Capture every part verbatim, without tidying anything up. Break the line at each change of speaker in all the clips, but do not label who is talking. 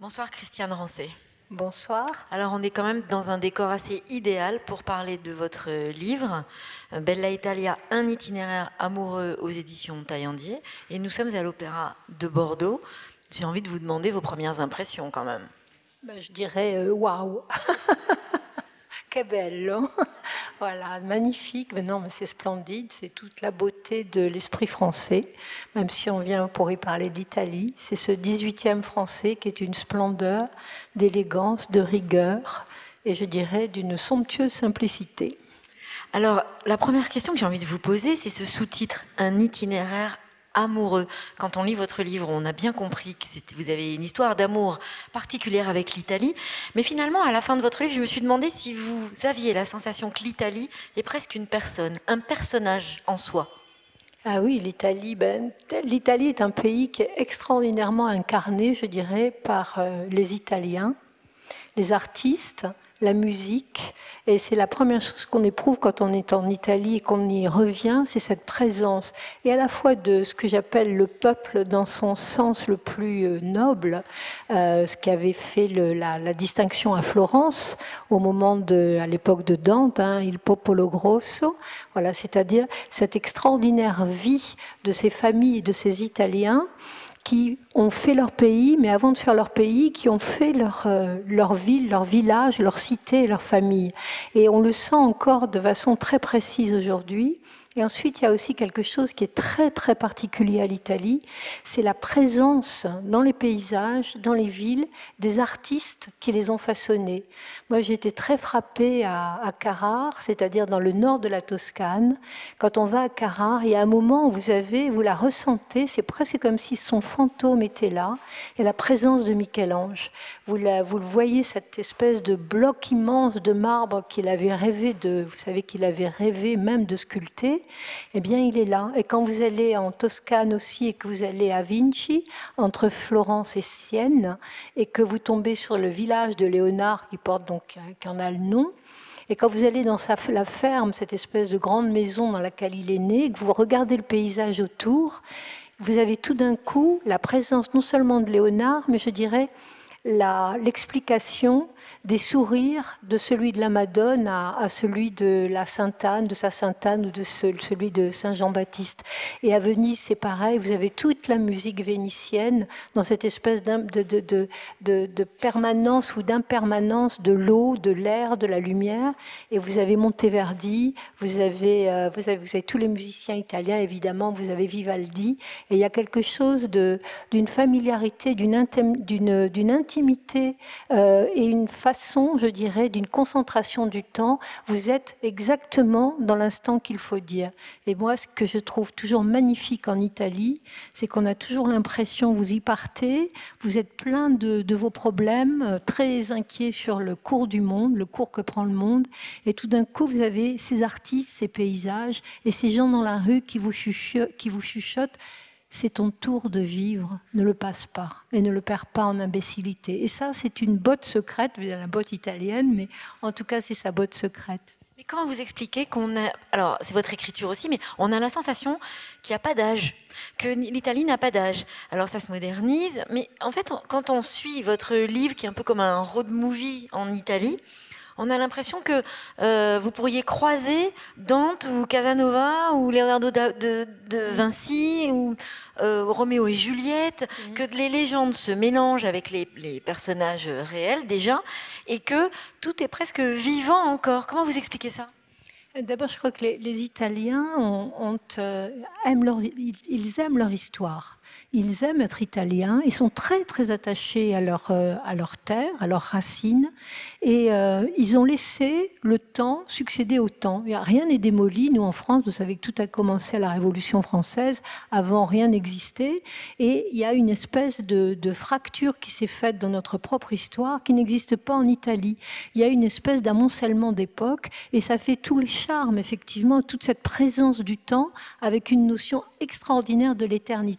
Bonsoir Christiane Rancé.
Bonsoir.
Alors on est quand même dans un décor assez idéal pour parler de votre livre, Bella Italia, un itinéraire amoureux aux éditions Taillandier. Et nous sommes à l'Opéra de Bordeaux. J'ai envie de vous demander vos premières impressions quand même.
Ben, je dirais waouh. Wow. Que bello. Voilà, magnifique. Mais non, mais c'est splendide. C'est toute la beauté de l'esprit français. Même si on vient pour y parler d'Italie, c'est ce dix-huitième français qui est une splendeur, d'élégance, de rigueur et je dirais d'une somptueuse simplicité.
Alors, la première question que j'ai envie de vous poser, c'est ce sous-titre, un itinéraire amoureux. Quand on lit votre livre, on a bien compris que vous avez une histoire d'amour particulière avec l'Italie. Mais finalement, à la fin de votre livre, je me suis demandé si vous aviez la sensation que l'Italie est presque une personne, un personnage en soi.
Ah oui, l'Italie, ben, l'Italie est un pays qui est extraordinairement incarné, je dirais, par euh, les Italiens, les artistes, la musique, et c'est la première chose qu'on éprouve quand on est en Italie et qu'on y revient, c'est cette présence, et à la fois de ce que j'appelle le peuple dans son sens le plus noble, euh, ce qui avait fait le, la, la distinction à Florence au moment de, à l'époque de Dante, hein, il popolo grosso, voilà, c'est-à-dire cette extraordinaire vie de ces familles et de ces Italiens qui ont fait leur pays, mais avant de faire leur pays, qui ont fait leur, euh, leur ville, leur village, leur cité, leur famille. Et on le sent encore de façon très précise aujourd'hui. Et ensuite, il y a aussi quelque chose qui est très, très particulier à l'Italie, c'est la présence dans les paysages, dans les villes, des artistes qui les ont façonnés. Moi, j'ai été très frappée à, à Carrare, c'est-à-dire dans le nord de la Toscane. Quand on va à Carrare, il y a un moment où vous avez, vous la ressentez, c'est presque comme si son fantôme était là, et la présence de Michel-Ange. Vous, la, vous le voyez, cette espèce de bloc immense de marbre qu'il avait rêvé de, vous savez qu'il avait rêvé même de sculpter, eh bien, il est là. Et quand vous allez en Toscane aussi et que vous allez à Vinci, entre Florence et Sienne, et que vous tombez sur le village de Léonard, qui porte donc, qui en a le nom, et quand vous allez dans sa, la ferme, cette espèce de grande maison dans laquelle il est né, que vous regardez le paysage autour, vous avez tout d'un coup la présence non seulement de Léonard, mais je dirais la, l'explication des sourires de celui de la Madone à, à celui de la Sainte-Anne, de sa Sainte-Anne ou de ce, celui de Saint-Jean-Baptiste. Et à Venise, c'est pareil, vous avez toute la musique vénitienne dans cette espèce de, de, de, de, de permanence ou d'impermanence de l'eau, de l'air, de la lumière. Et vous avez Monteverdi, vous avez, euh, vous avez, vous avez tous les musiciens italiens, évidemment, vous avez Vivaldi. Et il y a quelque chose de, d'une familiarité, d'une, intim, d'une, d'une intimité euh, et une façon, je dirais, d'une concentration du temps. Vous êtes exactement dans l'instant qu'il faut dire. Et moi, ce que je trouve toujours magnifique en Italie, c'est qu'on a toujours l'impression, vous y partez, vous êtes plein de, de vos problèmes, très inquiets sur le cours du monde, le cours que prend le monde, et tout d'un coup, vous avez ces artistes, ces paysages, et ces gens dans la rue qui vous chuchotent, qui vous chuchotent. C'est ton tour de vivre, ne le passe pas et ne le perds pas en imbécilité. Et ça, c'est une botte secrète, la botte italienne, mais en tout cas, c'est sa botte secrète.
Mais comment vous expliquez qu'on a... Alors, c'est votre écriture aussi, mais on a la sensation qu'il n'y a pas d'âge, que l'Italie n'a pas d'âge. Alors, ça se modernise, mais en fait, quand on suit votre livre, qui est un peu comme un road movie en Italie, on a l'impression que euh, vous pourriez croiser Dante ou Casanova ou Leonardo de, de, de Vinci ou euh, Roméo et Juliette, mmh. que les légendes se mélangent avec les, les personnages réels déjà et que tout est presque vivant encore. Comment vous expliquez ça ?
D'abord, je crois que les, les Italiens ont, ont, euh, aiment leur, ils, ils aiment leur histoire. Ils aiment être italiens, ils sont très très attachés à leur, euh, à leur terre, à leurs racines, et euh, ils ont laissé le temps succéder au temps. Rien n'est démoli. Nous, en France, vous savez que tout a commencé à la Révolution française, avant rien n'existait, et il y a une espèce de, de fracture qui s'est faite dans notre propre histoire, qui n'existe pas en Italie. Il y a une espèce d'amoncellement d'époques, et ça fait tout le charme, effectivement, toute cette présence du temps, avec une notion extraordinaire de l'éternité pour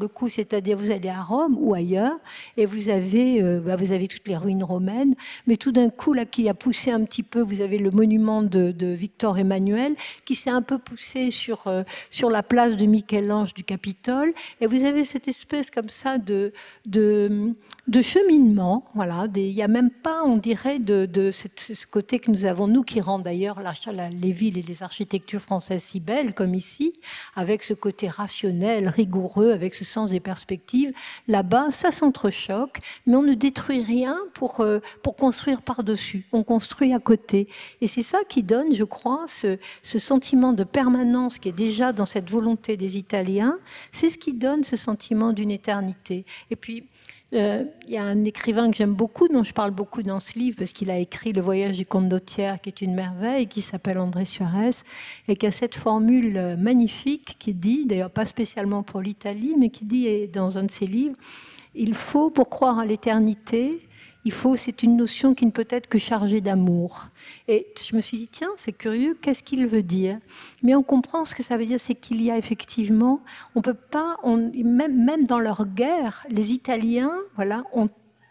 le coup, c'est-à-dire vous allez à Rome ou ailleurs, et vous avez, euh, bah, vous avez toutes les ruines romaines, mais tout d'un coup, là, qui a poussé un petit peu, vous avez le monument de, de Victor Emmanuel, qui s'est un peu poussé sur, euh, sur la place de Michel-Ange du Capitole, et vous avez cette espèce comme ça de, de, de cheminement, voilà, des, il n'y a même pas, on dirait, de, de cette, ce côté que nous avons, nous qui rend d'ailleurs la, la, les villes et les architectures françaises si belles, comme ici, avec ce côté rationnel, rigoureux, avec ce sens des perspectives. Là-bas, ça s'entrechoque, mais on ne détruit rien pour, euh, pour construire par-dessus. On construit à côté. Et c'est ça qui donne, je crois, ce, ce sentiment de permanence qui est déjà dans cette volonté des Italiens. C'est ce qui donne ce sentiment d'une éternité. Et puis, Euh, il y a un écrivain que j'aime beaucoup, dont je parle beaucoup dans ce livre, parce qu'il a écrit Le voyage du comte d'Ottière, qui est une merveille, qui s'appelle André Suarez, et qui a cette formule magnifique qui dit, d'ailleurs pas spécialement pour l'Italie, mais qui dit dans un de ses livres, il faut, pour croire à l'éternité, il faut, c'est une notion qui ne peut être que chargée d'amour. Et je me suis dit, tiens, c'est curieux, qu'est-ce qu'il veut dire? Mais on comprend ce que ça veut dire, c'est qu'il y a effectivement, on peut pas, on, même, même dans leur guerre, les Italiens, voilà, ont,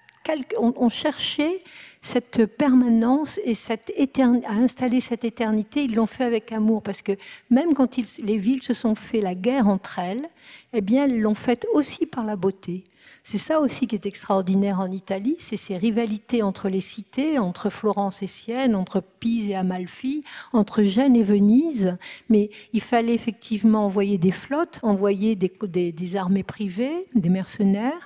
ont, ont cherché cette permanence et cette éternité, à installer cette éternité. Ils l'ont fait avec amour, parce que même quand ils, les villes se sont fait la guerre entre elles, eh bien, elles l'ont faite aussi par la beauté. C'est ça aussi qui est extraordinaire en Italie, c'est ces rivalités entre les cités, entre Florence et Sienne, entre Pise et Amalfi, entre Gênes et Venise. Mais il fallait effectivement envoyer des flottes, envoyer des, des, des armées privées, des mercenaires,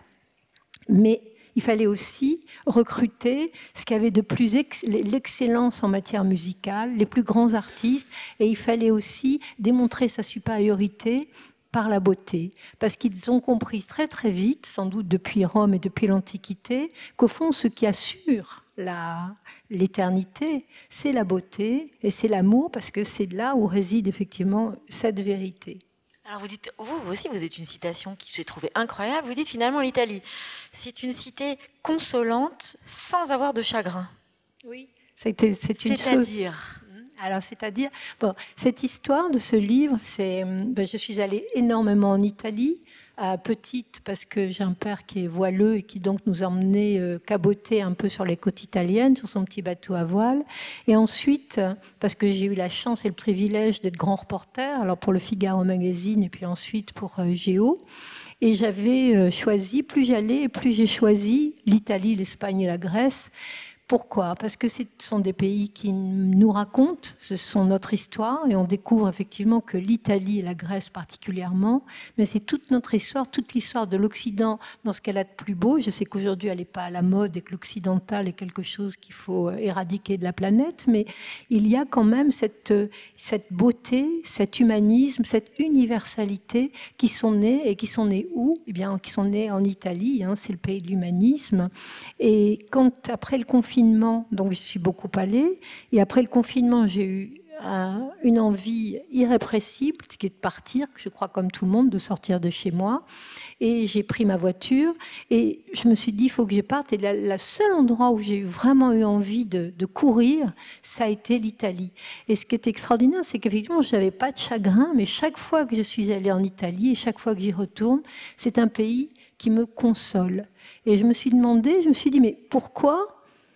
mais il fallait aussi recruter ce qui avait de plus ex- l'excellence en matière musicale, les plus grands artistes, et il fallait aussi démontrer sa supériorité par la beauté, parce qu'ils ont compris très très vite, sans doute depuis Rome et depuis l'Antiquité, qu'au fond, ce qui assure la, l'éternité, c'est la beauté et c'est l'amour, parce que c'est là où réside effectivement cette vérité.
Alors vous dites, vous, vous aussi, vous êtes une citation que j'ai trouvée incroyable. Vous dites finalement l'Italie, c'est une cité consolante sans avoir de chagrin.
Oui, c'est, c'est une
C'est-à-dire
chose... Alors, c'est-à-dire, bon, cette histoire de ce livre, c'est, ben, je suis allée énormément en Italie, à petite, parce que j'ai un père qui est voileux et qui donc nous emmenait euh, caboter un peu sur les côtes italiennes, sur son petit bateau à voile. Et ensuite, parce que j'ai eu la chance et le privilège d'être grand reporter, alors pour le Figaro Magazine et puis ensuite pour euh, Géo. Et j'avais euh, choisi, plus j'allais et plus j'ai choisi l'Italie, l'Espagne et la Grèce. Pourquoi? Parce que ce sont des pays qui nous racontent, ce sont notre histoire, et on découvre effectivement que l'Italie et la Grèce particulièrement, mais c'est toute notre histoire, toute l'histoire de l'Occident dans ce qu'elle a de plus beau. Je sais qu'aujourd'hui elle n'est pas à la mode et que l'occidental est quelque chose qu'il faut éradiquer de la planète, mais il y a quand même cette, cette beauté, cet humanisme, cette universalité qui sont nés, et qui sont nés où? Eh bien, qui sont nés en Italie, hein, c'est le pays de l'humanisme. Et quand, après le confinement, donc je suis beaucoup allée, et après le confinement, j'ai eu un, une envie irrépressible qui est de partir, je crois comme tout le monde, de sortir de chez moi, et j'ai pris ma voiture, et je me suis dit, il faut que je parte, et le seul endroit où j'ai vraiment eu envie de, de courir, ça a été l'Italie. Et ce qui est extraordinaire, c'est qu'effectivement, je n'avais pas de chagrin, mais chaque fois que je suis allée en Italie, et chaque fois que j'y retourne, c'est un pays qui me console. Et je me suis demandé, je me suis dit, mais pourquoi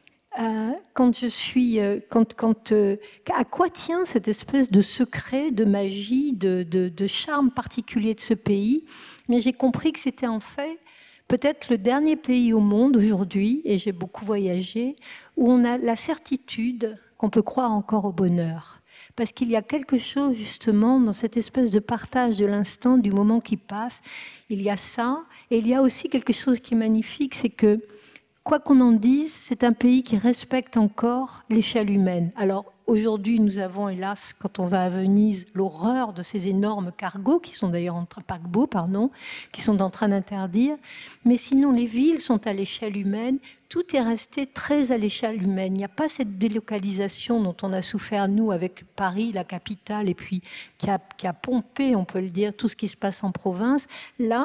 Euh, quand je suis, euh, quand, quand, euh, à quoi tient cette espèce de secret, de magie, de, de, de charme particulier de ce pays? Mais j'ai compris que c'était en fait peut-être le dernier pays au monde aujourd'hui, et j'ai beaucoup voyagé, où on a la certitude qu'on peut croire encore au bonheur. Parce qu'il y a quelque chose justement dans cette espèce de partage de l'instant, du moment qui passe. Il y a ça, et il y a aussi quelque chose qui est magnifique, c'est que quoi qu'on en dise, c'est un pays qui respecte encore l'échelle humaine. Alors aujourd'hui, nous avons, hélas, quand on va à Venise, l'horreur de ces énormes cargos, qui sont d'ailleurs en train, paquebots, pardon, qui sont en train d'interdire. Mais sinon, les villes sont à l'échelle humaine. Tout est resté très à l'échelle humaine. Il n'y a pas cette délocalisation dont on a souffert, nous, avec Paris, la capitale, et puis qui a, qui a pompé, on peut le dire, tout ce qui se passe en province. Là,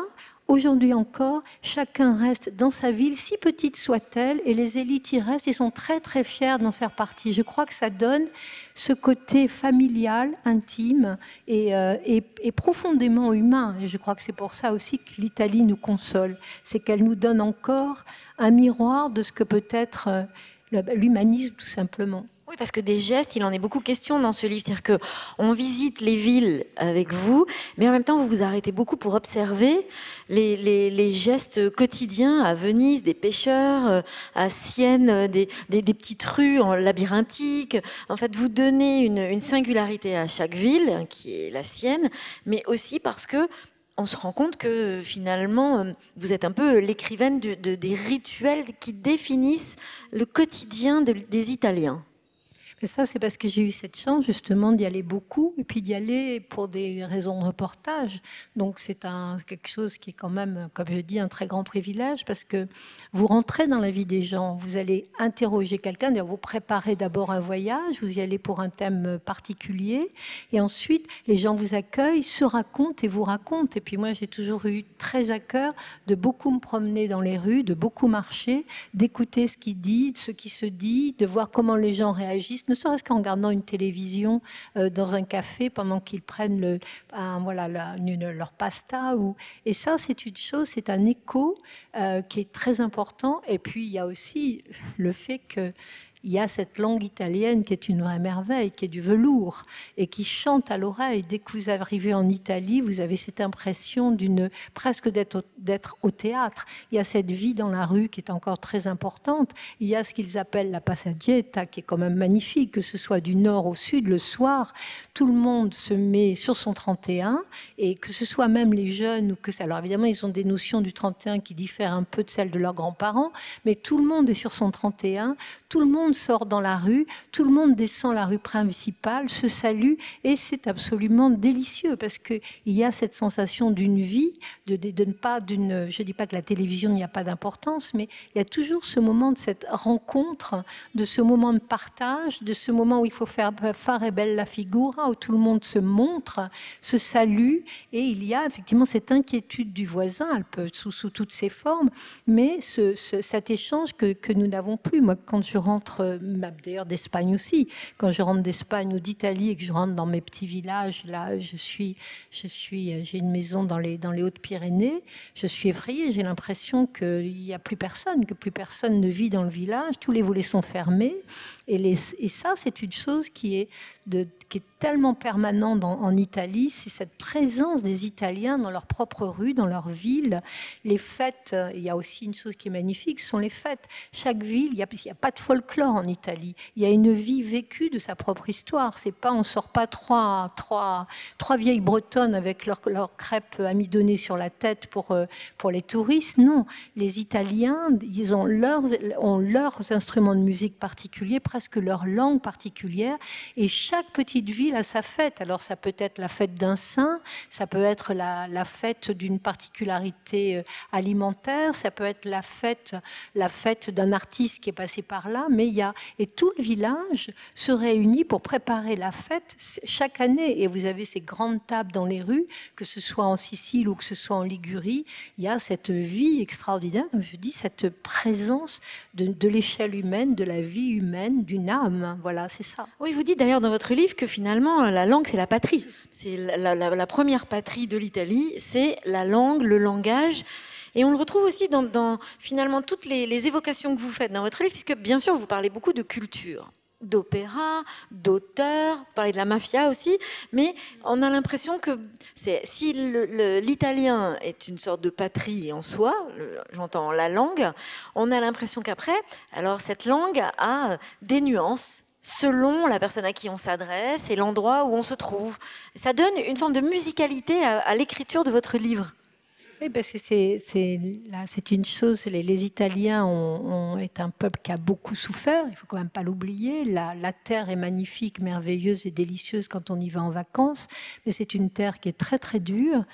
Aujourd'hui encore, chacun reste dans sa ville, si petite soit-elle, et les élites y restent et sont très très fiers d'en faire partie. Je crois que ça donne ce côté familial, intime et, euh, et, et profondément humain. Et je crois que c'est pour ça aussi que l'Italie nous console. C'est qu'elle nous donne encore un miroir de ce que peut être euh, l'humanisme tout simplement.
Oui, parce que des gestes, il en est beaucoup question dans ce livre. C'est-à-dire qu'on visite les villes avec vous, mais en même temps, vous vous arrêtez beaucoup pour observer les, les, les gestes quotidiens à Venise, des pêcheurs, à Sienne, des, des, des petites rues en labyrinthiques. En fait, vous donnez une, une singularité à chaque ville, qui est la sienne, mais aussi parce que on se rend compte que finalement, vous êtes un peu l'écrivaine de, de, des rituels qui définissent le quotidien de, des Italiens.
Mais ça, c'est parce que j'ai eu cette chance justement d'y aller beaucoup et puis d'y aller pour des raisons de reportage. Donc c'est un, quelque chose qui est quand même, comme je dis, un très grand privilège parce que vous rentrez dans la vie des gens, vous allez interroger quelqu'un, vous préparez d'abord un voyage, vous y allez pour un thème particulier et ensuite les gens vous accueillent, se racontent et vous racontent. Et puis moi, j'ai toujours eu très à cœur de beaucoup me promener dans les rues, de beaucoup marcher, d'écouter ce qui dit, ce qui se dit, de voir comment les gens réagissent, ne serait-ce qu'en regardant une télévision euh, dans un café pendant qu'ils prennent le, un, voilà, la, une, leur pasta. Ou... Et ça, c'est une chose, c'est un écho euh, qui est très important. Et puis, il y a aussi le fait que il y a cette langue italienne qui est une vraie merveille, qui est du velours et qui chante à l'oreille. Dès que vous arrivez en Italie, vous avez cette impression d'une presque d'être au, d'être au théâtre. Il y a cette vie dans la rue qui est encore très importante. Il y a ce qu'ils appellent la passeggiata, qui est quand même magnifique, que ce soit du nord au sud, le soir, tout le monde se met sur son trente et un, et que ce soit même les jeunes ou que ça. Alors évidemment, ils ont des notions du trente et un qui diffèrent un peu de celles de leurs grands-parents, mais tout le monde est sur son trente et un, tout le monde sort dans la rue, tout le monde descend la rue principale, se salue et c'est absolument délicieux parce qu'il y a cette sensation d'une vie, de, de, de ne pas d'une, je ne dis pas que la télévision n'y a pas d'importance, mais il y a toujours ce moment de cette rencontre, de ce moment de partage, de ce moment où il faut faire fare bella figura, où tout le monde se montre, se salue et il y a effectivement cette inquiétude du voisin, elle peut sous, sous toutes ses formes, mais ce, ce, cet échange que, que nous n'avons plus. Moi, quand je rentre d'ailleurs d'Espagne aussi. Quand je rentre d'Espagne ou d'Italie et que je rentre dans mes petits villages, là, je suis, je suis, j'ai une maison dans les, dans les Hautes-Pyrénées, je suis effrayée. J'ai l'impression qu'il n'y a plus personne, que plus personne ne vit dans le village. Tous les volets sont fermés. Et, les, et ça, c'est une chose qui est, de, qui est tellement permanente en, en Italie. C'est cette présence des Italiens dans leur propre rue, dans leur ville. Les fêtes, il y a aussi une chose qui est magnifique, ce sont les fêtes. Chaque ville, il n'y a, a pas de folklore en Italie. Il y a une vie vécue de sa propre histoire. C'est pas, on sort pas trois, trois, trois vieilles bretonnes avec leurs leur crêpes amidonnées sur la tête pour, pour les touristes. Non, les Italiens, ils ont leurs, ont leurs instruments de musique particuliers, presque leur langue particulière. Et chaque petite ville a sa fête. Alors ça peut être la fête d'un saint, ça peut être la, la fête d'une particularité alimentaire, ça peut être la fête, la fête d'un artiste qui est passé par là. Mais il y a, et tout le village se réunit pour préparer la fête chaque année. Et vous avez ces grandes tables dans les rues, que ce soit en Sicile ou que ce soit en Ligurie. Il y a cette vie extraordinaire, comme je dis, cette présence de, de l'échelle humaine, de la vie humaine, d'une âme. Voilà, c'est ça.
Oui, vous dites d'ailleurs dans votre livre que finalement, la langue, c'est la patrie. C'est la, la, la première patrie de l'Italie, c'est la langue, le langage. Et on le retrouve aussi dans, dans finalement toutes les, les évocations que vous faites dans votre livre, puisque bien sûr, vous parlez beaucoup de culture, d'opéra, d'auteurs, vous parlez de la mafia aussi, mais on a l'impression que c'est, si l'italien est une sorte de patrie en soi, j'entends la langue, on a l'impression qu'après, alors cette langue a des nuances selon la personne à qui on s'adresse et l'endroit où on se trouve. Ça donne une forme de musicalité à, à l'écriture de votre livre.
Oui, parce que c'est, c'est, là, c'est une chose, les, les Italiens ont, ont, est un peuple qui a beaucoup souffert, il ne faut quand même pas l'oublier. La, la terre est magnifique, merveilleuse et délicieuse quand on y va en vacances, mais c'est une terre qui est très très dure.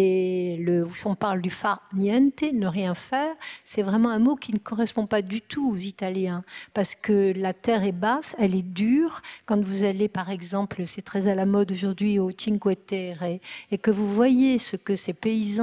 Et le, on parle du far niente, ne rien faire, c'est vraiment un mot qui ne correspond pas du tout aux Italiens, parce que la terre est basse, elle est dure. Quand vous allez par exemple, c'est très à la mode aujourd'hui au Cinque Terre, et que vous voyez ce que ces paysans sont arrivés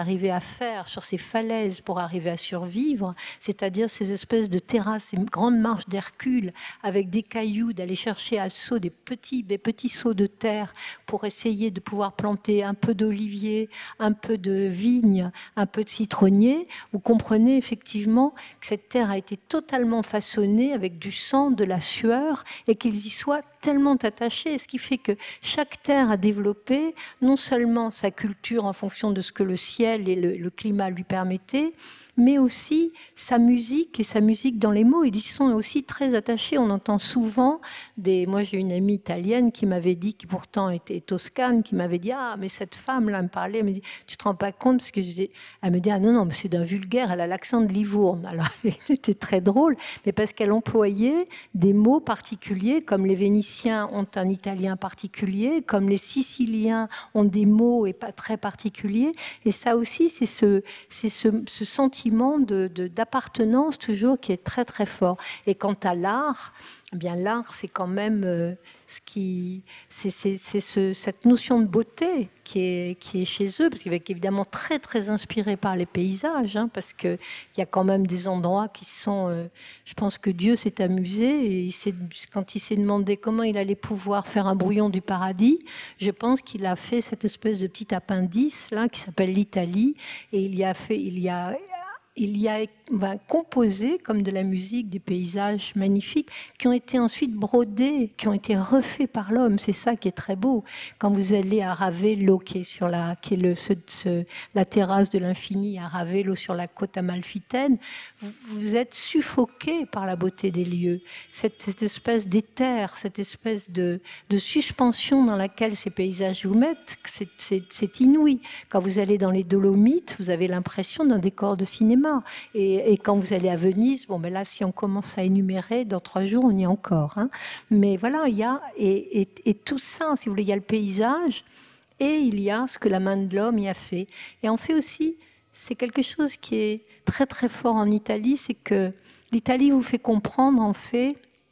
arrivaient à faire sur ces falaises pour arriver à survivre, c'est-à-dire ces espèces de terrasses, ces grandes marches d'Hercule avec des cailloux, d'aller chercher à seaux des petits, des petits seaux de terre pour essayer de pouvoir planter un peu d'olivier, un peu de vigne, un peu de citronnier, vous comprenez effectivement que cette terre a été totalement façonnée avec du sang, de la sueur, et qu'ils y soient tellement attachés, ce qui fait que chaque terre a développé non seulement sa culture en fonction de ce que le ciel et le, le climat lui permettaient, mais aussi sa musique et sa musique dans les mots. Ils y sont aussi très attachés. On entend souvent des... Moi, j'ai une amie italienne qui m'avait dit, qui pourtant était toscane, qui m'avait dit « Ah, mais cette femme-là me parlait, elle me dit, tu te rends pas compte ?» parce que je dis, elle me dit « Ah non, non, mais c'est d'un vulgaire, elle a l'accent de Livourne. » Alors, c'était très drôle, mais parce qu'elle employait des mots particuliers, comme les Vénitiens ont un italien particulier, comme les Siciliens ont des mots et pas très particuliers. Et ça aussi, c'est ce, c'est ce, ce sentiment De, de, d'appartenance toujours qui est très très fort. Et quant à l'art, eh bien l'art c'est quand même euh, ce qui, c'est, c'est, c'est ce, cette notion de beauté qui est, qui est chez eux, parce qu'il est évidemment très très inspiré par les paysages, hein, parce que il y a quand même des endroits qui sont, euh, je pense que Dieu s'est amusé et il s'est, quand il s'est demandé comment il allait pouvoir faire un brouillon du paradis, je pense qu'il a fait cette espèce de petit appendice là qui s'appelle l'Italie, et il y a fait, il y a Il y a ben, composé comme de la musique des paysages magnifiques qui ont été ensuite brodés, qui ont été refaits par l'homme. C'est ça qui est très beau. Quand vous allez à Ravello, qui est sur la, qui est le, ce, ce, la terrasse de l'infini à Ravello sur la côte amalfitaine, vous, vous êtes suffoqué par la beauté des lieux. Cette, cette espèce d'éther, cette espèce de, de suspension dans laquelle ces paysages vous mettent, c'est, c'est, c'est inouï. Quand vous allez dans les Dolomites, vous avez l'impression d'un décor de cinéma. Et, et quand vous allez à Venise, bon, ben là, si on commence à énumérer, dans trois jours, on y est encore. Hein. Mais voilà, il y a, et, et, et tout ça, si vous voulez, il y a le paysage et il y a ce que la main de l'homme y a fait. Et en fait aussi, c'est quelque chose qui est très, très fort en Italie, c'est que l'Italie vous fait comprendre, en fait,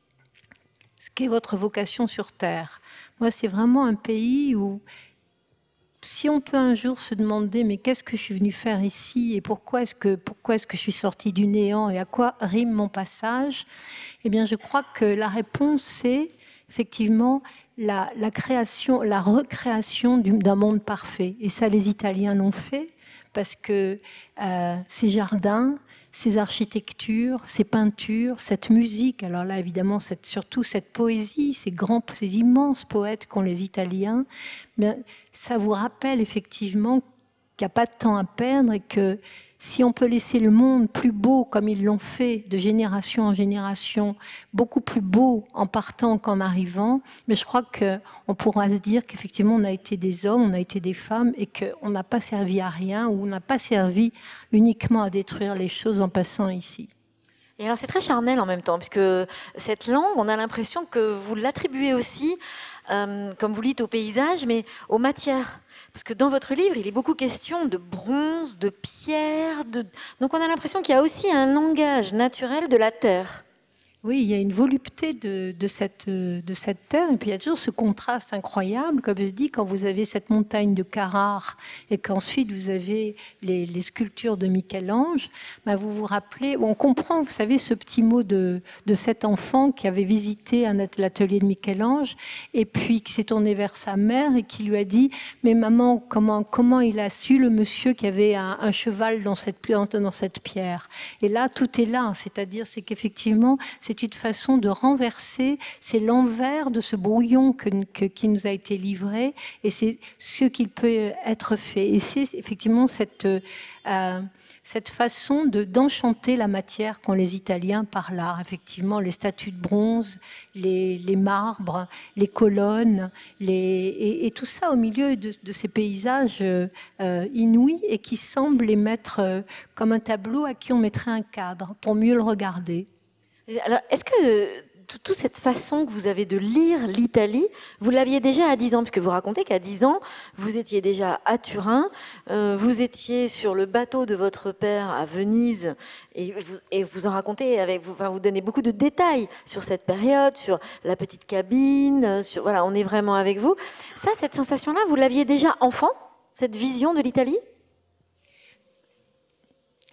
ce qu'est votre vocation sur Terre. Moi, c'est vraiment un pays où... Si on peut un jour se demander mais qu'est-ce que je suis venue faire ici et pourquoi est-ce que, pourquoi est-ce que je suis sortie du néant et à quoi rime mon passage, eh bien je crois que la réponse c'est effectivement la, la création, la recréation d'un monde parfait. Et ça les Italiens l'ont fait parce que euh, ces jardins, ces architectures, ces peintures, cette musique, alors là évidemment cette, surtout cette poésie, ces grands, ces immenses poètes qu'ont les Italiens, bien, ça vous rappelle effectivement qu'il n'y a pas de temps à perdre et que si on peut laisser le monde plus beau comme ils l'ont fait de génération en génération, beaucoup plus beau en partant qu'en arrivant, mais je crois qu'on pourra se dire qu'effectivement on a été des hommes, on a été des femmes et qu'on n'a pas servi à rien ou on n'a pas servi uniquement à détruire les choses en passant ici.
Et alors c'est très charnel en même temps, puisque cette langue, on a l'impression que vous l'attribuez aussi, euh, comme vous dites, au paysage, mais aux matières. Parce que dans votre livre, il est beaucoup question de bronze, de pierre. De... Donc on a l'impression qu'il y a aussi un langage naturel de la terre.
Oui, il y a une volupté de, de, cette, de cette terre, et puis il y a toujours ce contraste incroyable, comme je dis, quand vous avez cette montagne de Carrare, et qu'ensuite vous avez les, les sculptures de Michel-Ange, ben vous vous rappelez, on comprend, vous savez, ce petit mot de, de cet enfant qui avait visité un, l'atelier de Michel-Ange, et puis qui s'est tourné vers sa mère, et qui lui a dit, mais maman, comment, comment il a su, le monsieur, qui avait un, un cheval dans cette, dans cette pierre? Et là, tout est là, c'est-à-dire, c'est qu'effectivement, c'est une façon de renverser, c'est l'envers de ce brouillon que, que, qui nous a été livré et c'est ce qu'il peut être fait. Et c'est effectivement cette, euh, cette façon de, d'enchanter la matière qu'ont les Italiens par l'art. Effectivement, les statues de bronze, les, les marbres, les colonnes, les, et, et tout ça au milieu de, de ces paysages euh, inouïs et qui semblent les mettre euh, comme un tableau à qui on mettrait un cadre pour mieux le regarder.
Alors, est-ce que toute cette façon que vous avez de lire l'Italie, vous l'aviez déjà à dix ans? Parce que vous racontez qu'à dix ans, vous étiez déjà à Turin, euh, vous étiez sur le bateau de votre père à Venise, et vous, et vous en racontez, avec, vous, enfin, vous donnez beaucoup de détails sur cette période, sur la petite cabine, sur, voilà, on est vraiment avec vous. Ça, cette sensation-là, vous l'aviez déjà enfant, cette vision de l'Italie?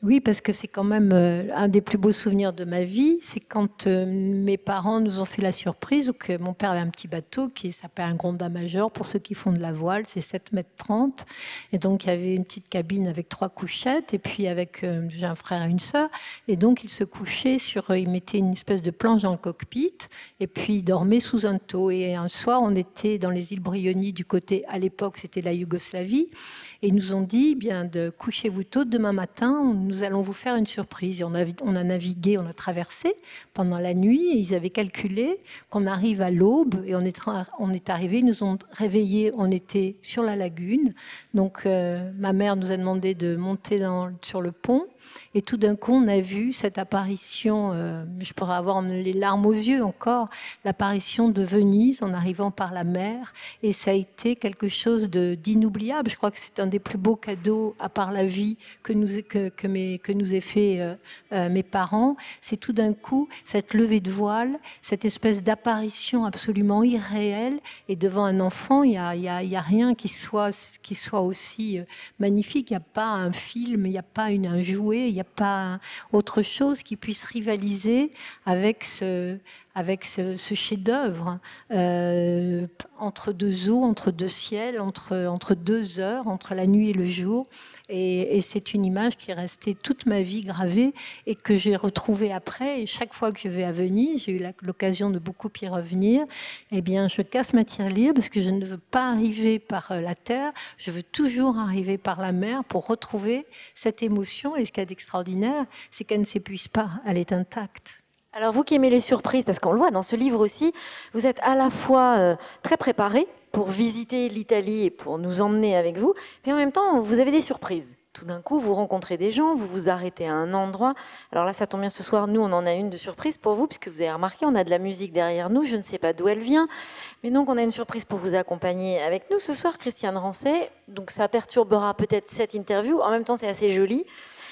Oui, parce que c'est quand même euh, un des plus beaux souvenirs de ma vie. C'est quand euh, mes parents nous ont fait la surprise, ou que mon père avait un petit bateau qui s'appelle un Gronda Major, pour ceux qui font de la voile, c'est sept mètres trente. Et donc, il y avait une petite cabine avec trois couchettes, et puis avec, euh, j'ai un frère et une sœur. Et donc, ils se couchaient sur, euh, ils mettaient une espèce de planche dans le cockpit, et puis ils dormaient sous un taux. Et un soir, on était dans les îles Brioni, du côté, à l'époque, c'était la Yougoslavie. Et ils nous ont dit, eh bien, de couchez-vous tôt, demain matin, nous allons vous faire une surprise. Et on a, on a navigué, on a traversé pendant la nuit, et ils avaient calculé qu'on arrive à l'aube, et on est, on est arrivé, ils nous ont réveillés, on était sur la lagune. Donc, euh, ma mère nous a demandé de monter dans, sur le pont, et tout d'un coup, on a vu cette apparition, euh, je pourrais avoir les larmes aux yeux encore, l'apparition de Venise en arrivant par la mer, et ça a été quelque chose de, d'inoubliable. Je crois que c'est un des plus beaux cadeaux, à part la vie, que nous, que, que, mes, que nous aient fait euh, euh, mes parents. C'est tout d'un coup cette levée de voile, cette espèce d'apparition absolument irréelle, et devant un enfant, il n'y a, y a, y a rien qui soit, qui soit aussi magnifique. Il n'y a pas un film, il n'y a pas une, un jouet, il n'y a pas autre chose qui puisse rivaliser avec ce, avec ce, ce chef-d'œuvre euh, entre deux eaux, entre deux ciels, entre, entre deux heures, entre la nuit et le jour. Et, et c'est une image qui est restée toute ma vie gravée et que j'ai retrouvée après. Et chaque fois que je vais à Venise, j'ai eu l'occasion de beaucoup y revenir, eh bien, je casse ma tirelire parce que je ne veux pas arriver par la terre, je veux toujours arriver par la mer pour retrouver cette émotion. Et ce qu'il y a d'extraordinaire, c'est qu'elle ne s'épuise pas, elle est intacte.
Alors vous qui aimez les surprises, parce qu'on le voit dans ce livre aussi, vous êtes à la fois euh, très préparé pour visiter l'Italie et pour nous emmener avec vous, puis en même temps, vous avez des surprises. Tout d'un coup, vous rencontrez des gens, vous vous arrêtez à un endroit. Alors là, ça tombe bien ce soir, nous, on en a une de surprise pour vous, puisque vous avez remarqué, on a de la musique derrière nous, je ne sais pas d'où elle vient. Mais donc, on a une surprise pour vous accompagner avec nous ce soir, Christiane Rancé. Donc ça perturbera peut-être cette interview. En même temps, c'est assez joli.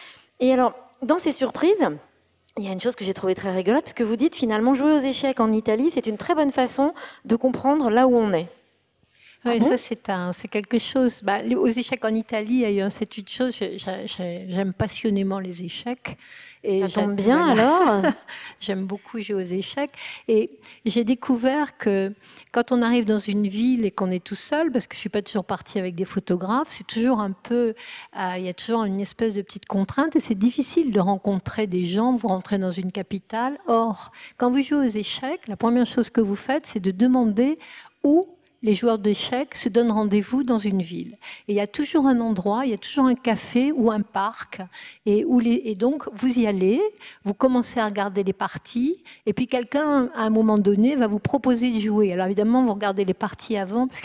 Et alors, dans ces surprises, il y a une chose que j'ai trouvée très rigolote, parce que vous dites finalement jouer aux échecs en Italie, c'est une très bonne façon de comprendre là où on est.
Oui,
Ah bon ?
ça c'est un, c'est quelque chose. Bah, aux échecs en Italie, ailleurs, c'est une chose. J'aime passionnément les échecs.
Et ça tombe bien alors.
J'aime beaucoup jouer aux échecs. Et j'ai découvert que quand on arrive dans une ville et qu'on est tout seul, parce que je suis pas toujours partie avec des photographes, c'est toujours un peu, euh, il y a toujours une espèce de petite contrainte et c'est difficile de rencontrer des gens. Vous rentrez dans une capitale. Or, quand vous jouez aux échecs, la première chose que vous faites, c'est de demander où les joueurs d'échecs se donnent rendez-vous dans une ville. Et il y a toujours un endroit, il y a toujours un café ou un parc. Et, où les, et donc, vous y allez, vous commencez à regarder les parties, et puis quelqu'un, à un moment donné, va vous proposer de jouer. Alors évidemment, vous regardez les parties avant, parce que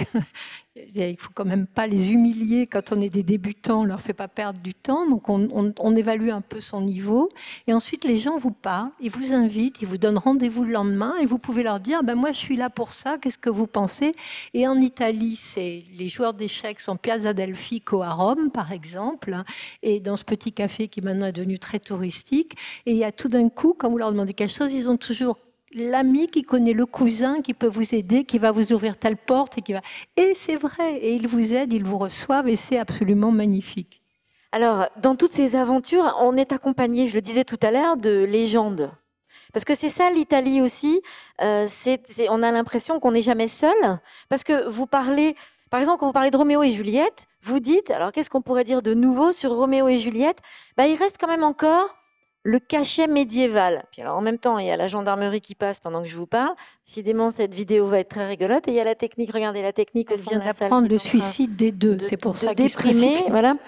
il ne faut quand même pas les humilier quand on est des débutants, on ne leur fait pas perdre du temps. Donc on, on, on évalue un peu son niveau. Et ensuite, les gens vous parlent, ils vous invitent, ils vous donnent rendez-vous le lendemain et vous pouvez leur dire ben, « moi, je suis là pour ça, qu'est-ce que vous pensez ?» Et en Italie, c'est, les joueurs d'échecs sont Piazza del Fico à Rome, par exemple, et dans ce petit café qui maintenant est devenu très touristique. Et il y a tout d'un coup, quand vous leur demandez quelque chose, ils ont toujours l'ami qui connaît le cousin qui peut vous aider, qui va vous ouvrir telle porte et qui va. Et c'est vrai, et ils vous aident, ils vous reçoivent, et c'est absolument magnifique.
Alors, dans toutes ces aventures, on est accompagné, je le disais tout à l'heure, de légendes. Parce que c'est ça l'Italie aussi. Euh, c'est, c'est, on a l'impression qu'on n'est jamais seul. Parce que vous parlez, par exemple, quand vous parlez de Roméo et Juliette, vous dites, alors qu'est-ce qu'on pourrait dire de nouveau sur Roméo et Juliette ? Bah, il reste quand même encore le cachet médiéval. Puis alors en même temps, il y a la gendarmerie qui passe pendant que je vous parle. Décidément, cette vidéo va être très rigolote. Et il y a la technique, regardez la technique au fond de la salle.
Elle vient d'apprendre le suicide des deux,
de,
c'est pour
de,
ça
de déprimer, voilà.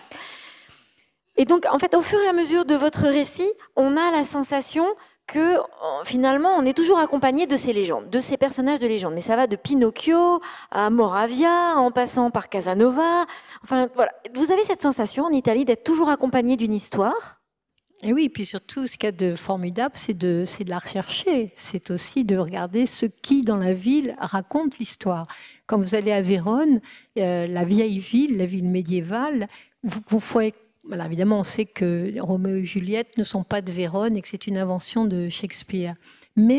Et donc, en fait, au fur et à mesure de votre récit, on a la sensation que finalement, on est toujours accompagné de ces légendes, de ces personnages de légendes. Mais ça va de Pinocchio à Moravia, en passant par Casanova. Enfin, voilà. Vous avez cette sensation en Italie d'être toujours accompagné d'une histoire ?
Et oui, et puis surtout, ce qu'il y a de formidable, c'est de, c'est de la rechercher. C'est aussi de regarder ce qui, dans la ville, raconte l'histoire. Quand vous allez à Vérone, euh, la vieille ville, la ville médiévale, vous, vous faites... Voilà, évidemment, on sait que Roméo et Juliette ne sont pas de Vérone et que c'est une invention de Shakespeare. Mais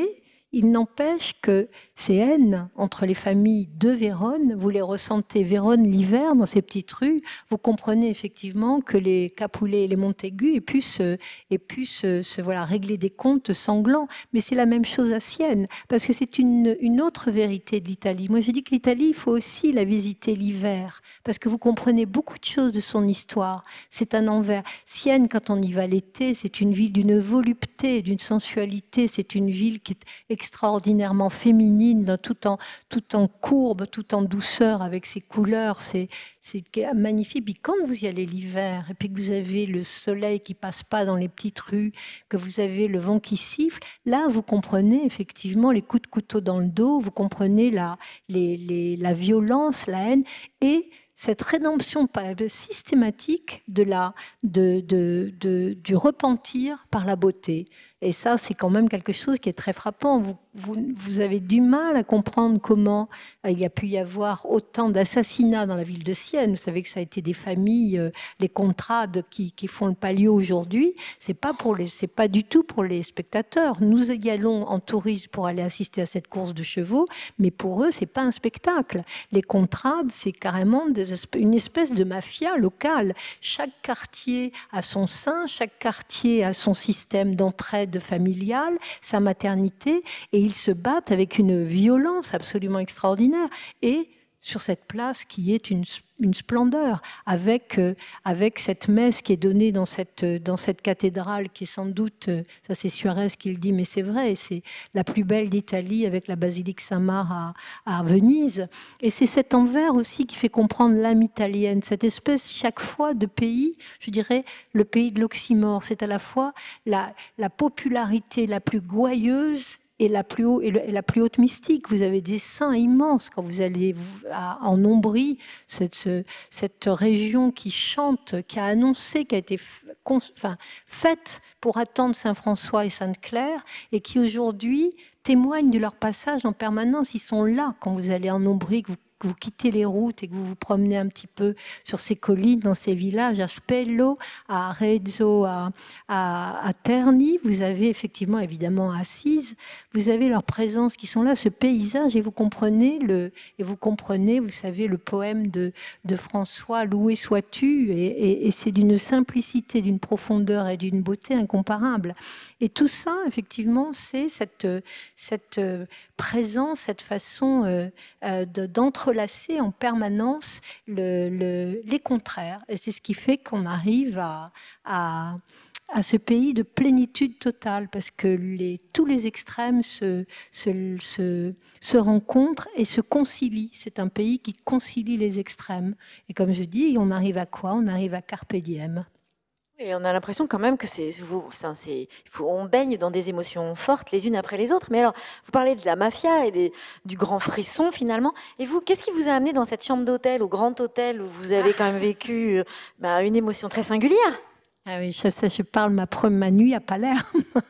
il n'empêche que ces haines entre les familles de Vérone, vous les ressentez Vérone l'hiver dans ces petites rues, vous comprenez effectivement que les Capulet et les Montaigu aient pu, se, aient pu se, se, voilà, régler des comptes sanglants. Mais c'est la même chose à Sienne, parce que c'est une, une autre vérité de l'Italie. Moi, je dis que l'Italie, il faut aussi la visiter l'hiver, parce que vous comprenez beaucoup de choses de son histoire. C'est un envers. Sienne, quand on y va l'été, c'est une ville d'une volupté, d'une sensualité. C'est une ville qui est extraordinairement féminine, tout en, tout en courbe, tout en douceur, avec ses couleurs. C'est magnifique. Puis quand vous y allez l'hiver, et puis que vous avez le soleil qui passe pas dans les petites rues, que vous avez le vent qui siffle, là, vous comprenez effectivement les coups de couteau dans le dos, vous comprenez la, les, les, la violence, la haine, et cette rédemption systématique de la, de, de, de, du repentir par la beauté. Et ça, c'est quand même quelque chose qui est très frappant. Vous, vous, vous avez du mal à comprendre comment il y a pu y avoir autant d'assassinats dans la ville de Sienne. Vous savez que ça a été des familles, euh, les contrades qui, qui font le palio aujourd'hui. C'est pas pour les, c'est pas du tout pour les spectateurs. Nous y allons en tourisme pour aller assister à cette course de chevaux, mais pour eux, c'est pas un spectacle. Les contrades, c'est carrément des, une espèce de mafia locale. Chaque quartier a son sein, chaque quartier a son système d'entraide familiale, sa maternité, et ils se battent avec une violence absolument extraordinaire. Et sur cette place qui est une, une splendeur, avec, euh, avec cette messe qui est donnée dans cette, dans cette cathédrale qui est sans doute, euh, ça c'est Suarez qui le dit, mais c'est vrai, c'est la plus belle d'Italie avec la basilique Saint-Marc à, à Venise. Et c'est cet envers aussi qui fait comprendre l'âme italienne, cette espèce chaque fois de pays, je dirais le pays de l'oxymore, c'est à la fois la, la popularité la plus gouailleuse et la plus haut, et la plus haute mystique. Vous avez des saints immenses quand vous allez à, en Ombrie, cette, cette région qui chante, qui a annoncé, qui a été enfin, faite pour attendre Saint François et Sainte Claire, et qui aujourd'hui témoignent de leur passage en permanence. Ils sont là quand vous allez en Ombrie, que vous que vous quittez les routes et que vous vous promenez un petit peu sur ces collines, dans ces villages, à Spello, à Arezzo, à, à, à Terni, vous avez effectivement, évidemment, à Assise, vous avez leur présence qui sont là, ce paysage, et vous comprenez, le, et vous, comprenez vous savez, le poème de, de François, Loué sois-tu, et, et, et c'est d'une simplicité, d'une profondeur et d'une beauté incomparable. Et tout ça, effectivement, c'est cette, cette présence, cette façon euh, euh, d'entre relacer en permanence le, le, les contraires. Et c'est ce qui fait qu'on arrive à, à, à ce pays de plénitude totale, parce que les, tous les extrêmes se, se, se, se rencontrent et se concilient. C'est un pays qui concilie les extrêmes. Et comme je dis, on arrive à quoi? On arrive à carpe diem.
Et on a l'impression quand même que c'est, c'est, on baigne dans des émotions fortes les unes après les autres. Mais alors, vous parlez de la mafia et des, du grand frisson finalement. Et vous, qu'est-ce qui vous a amené dans cette chambre d'hôtel, au grand hôtel, où vous avez quand même vécu euh, bah, une émotion très singulière?
Ah oui, je, ça, je parle ma première nuit à Palerme.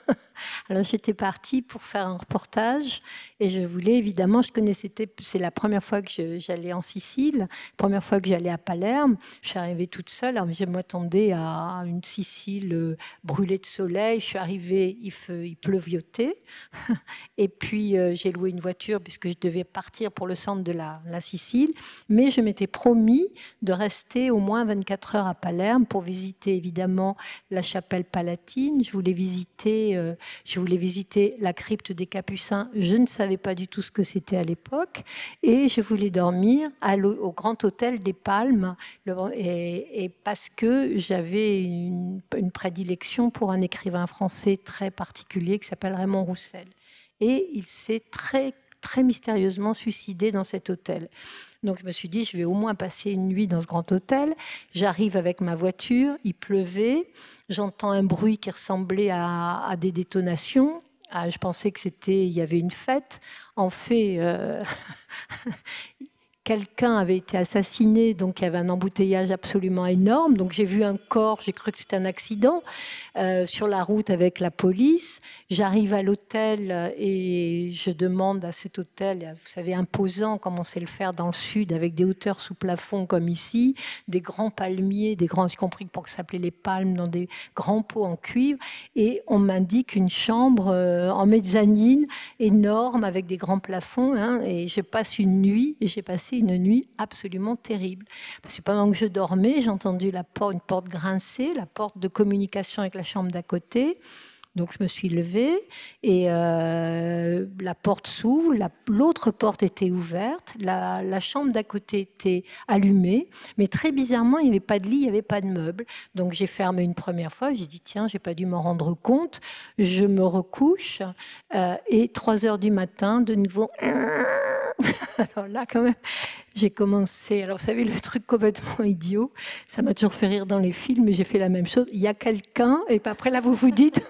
Alors j'étais partie pour faire un reportage et je voulais évidemment, je connaissais, c'est la première fois que j'allais en Sicile, la première fois que j'allais à Palerme. Je suis arrivée toute seule, alors je m'attendais à une Sicile brûlée de soleil. Je suis arrivée, il, il pleuviotait. Et puis euh, j'ai loué une voiture puisque je devais partir pour le centre de la, la Sicile. Mais je m'étais promis de rester au moins vingt-quatre heures à Palerme pour visiter évidemment la chapelle palatine. Je voulais visiter... Euh, Je voulais visiter la crypte des Capucins. Je ne savais pas du tout ce que c'était à l'époque. Et je voulais dormir à au Grand Hôtel des Palmes. Et, et parce que j'avais une, une prédilection pour un écrivain français très particulier qui s'appelle Raymond Roussel. Et il s'est très, très mystérieusement suicidé dans cet hôtel. Donc je me suis dit, je vais au moins passer une nuit dans ce grand hôtel. J'arrive avec ma voiture, il pleuvait, j'entends un bruit qui ressemblait à, à des détonations. Ah, je pensais que c'était, il y avait une fête. En fait, euh, quelqu'un avait été assassiné, donc il y avait un embouteillage absolument énorme. Donc j'ai vu un corps, j'ai cru que c'était un accident, euh, sur la route avec la police. J'arrive à l'hôtel et je demande à cet hôtel, vous savez, imposant comme on sait le faire dans le sud, avec des hauteurs sous plafond comme ici, des grands palmiers, des grands, j'ai compris pour que ça s'appelait les palmes, dans des grands pots en cuivre. Et on m'indique une chambre euh, en mezzanine énorme avec des grands plafonds. Hein, et je passe une nuit, et j'ai passé une nuit absolument terrible. Parce que pendant que je dormais, j'ai entendu la porte, une porte grincer, la porte de communication avec la chambre d'à côté. Donc je me suis levée et euh, la porte s'ouvre, la, l'autre porte était ouverte, la, la chambre d'à côté était allumée, mais très bizarrement, il n'y avait pas de lit, il n'y avait pas de meubles. Donc j'ai fermé une première fois, j'ai dit tiens, j'ai pas dû m'en rendre compte, je me recouche euh, et trois heures du matin, de nouveau... Alors là, quand même, j'ai commencé... Alors, vous savez, le truc complètement idiot, ça m'a toujours fait rire dans les films, mais j'ai fait la même chose. Il y a quelqu'un, et puis après, là, vous vous dites...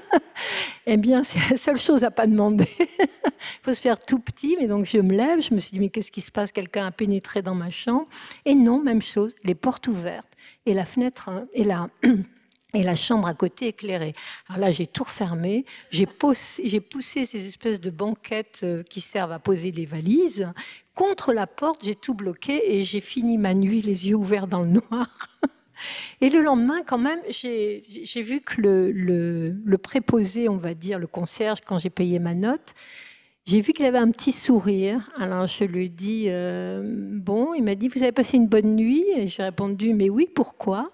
eh bien, c'est la seule chose à pas demander. Il faut se faire tout petit, mais donc je me lève, je me suis dit, mais qu'est-ce qui se passe? Quelqu'un a pénétré dans ma chambre. Et non, même chose, les portes ouvertes, et la fenêtre, hein, et la... et la chambre à côté éclairée. Alors là, j'ai tout refermé, j'ai poussé, j'ai poussé ces espèces de banquettes qui servent à poser les valises. Contre la porte, j'ai tout bloqué et j'ai fini ma nuit les yeux ouverts dans le noir. Et le lendemain, quand même, j'ai, j'ai vu que le, le, le préposé, on va dire, le concierge, quand j'ai payé ma note, j'ai vu qu'il avait un petit sourire. Alors je lui ai dit, euh, bon, il m'a dit, vous avez passé une bonne nuit? Et j'ai répondu, mais oui, pourquoi?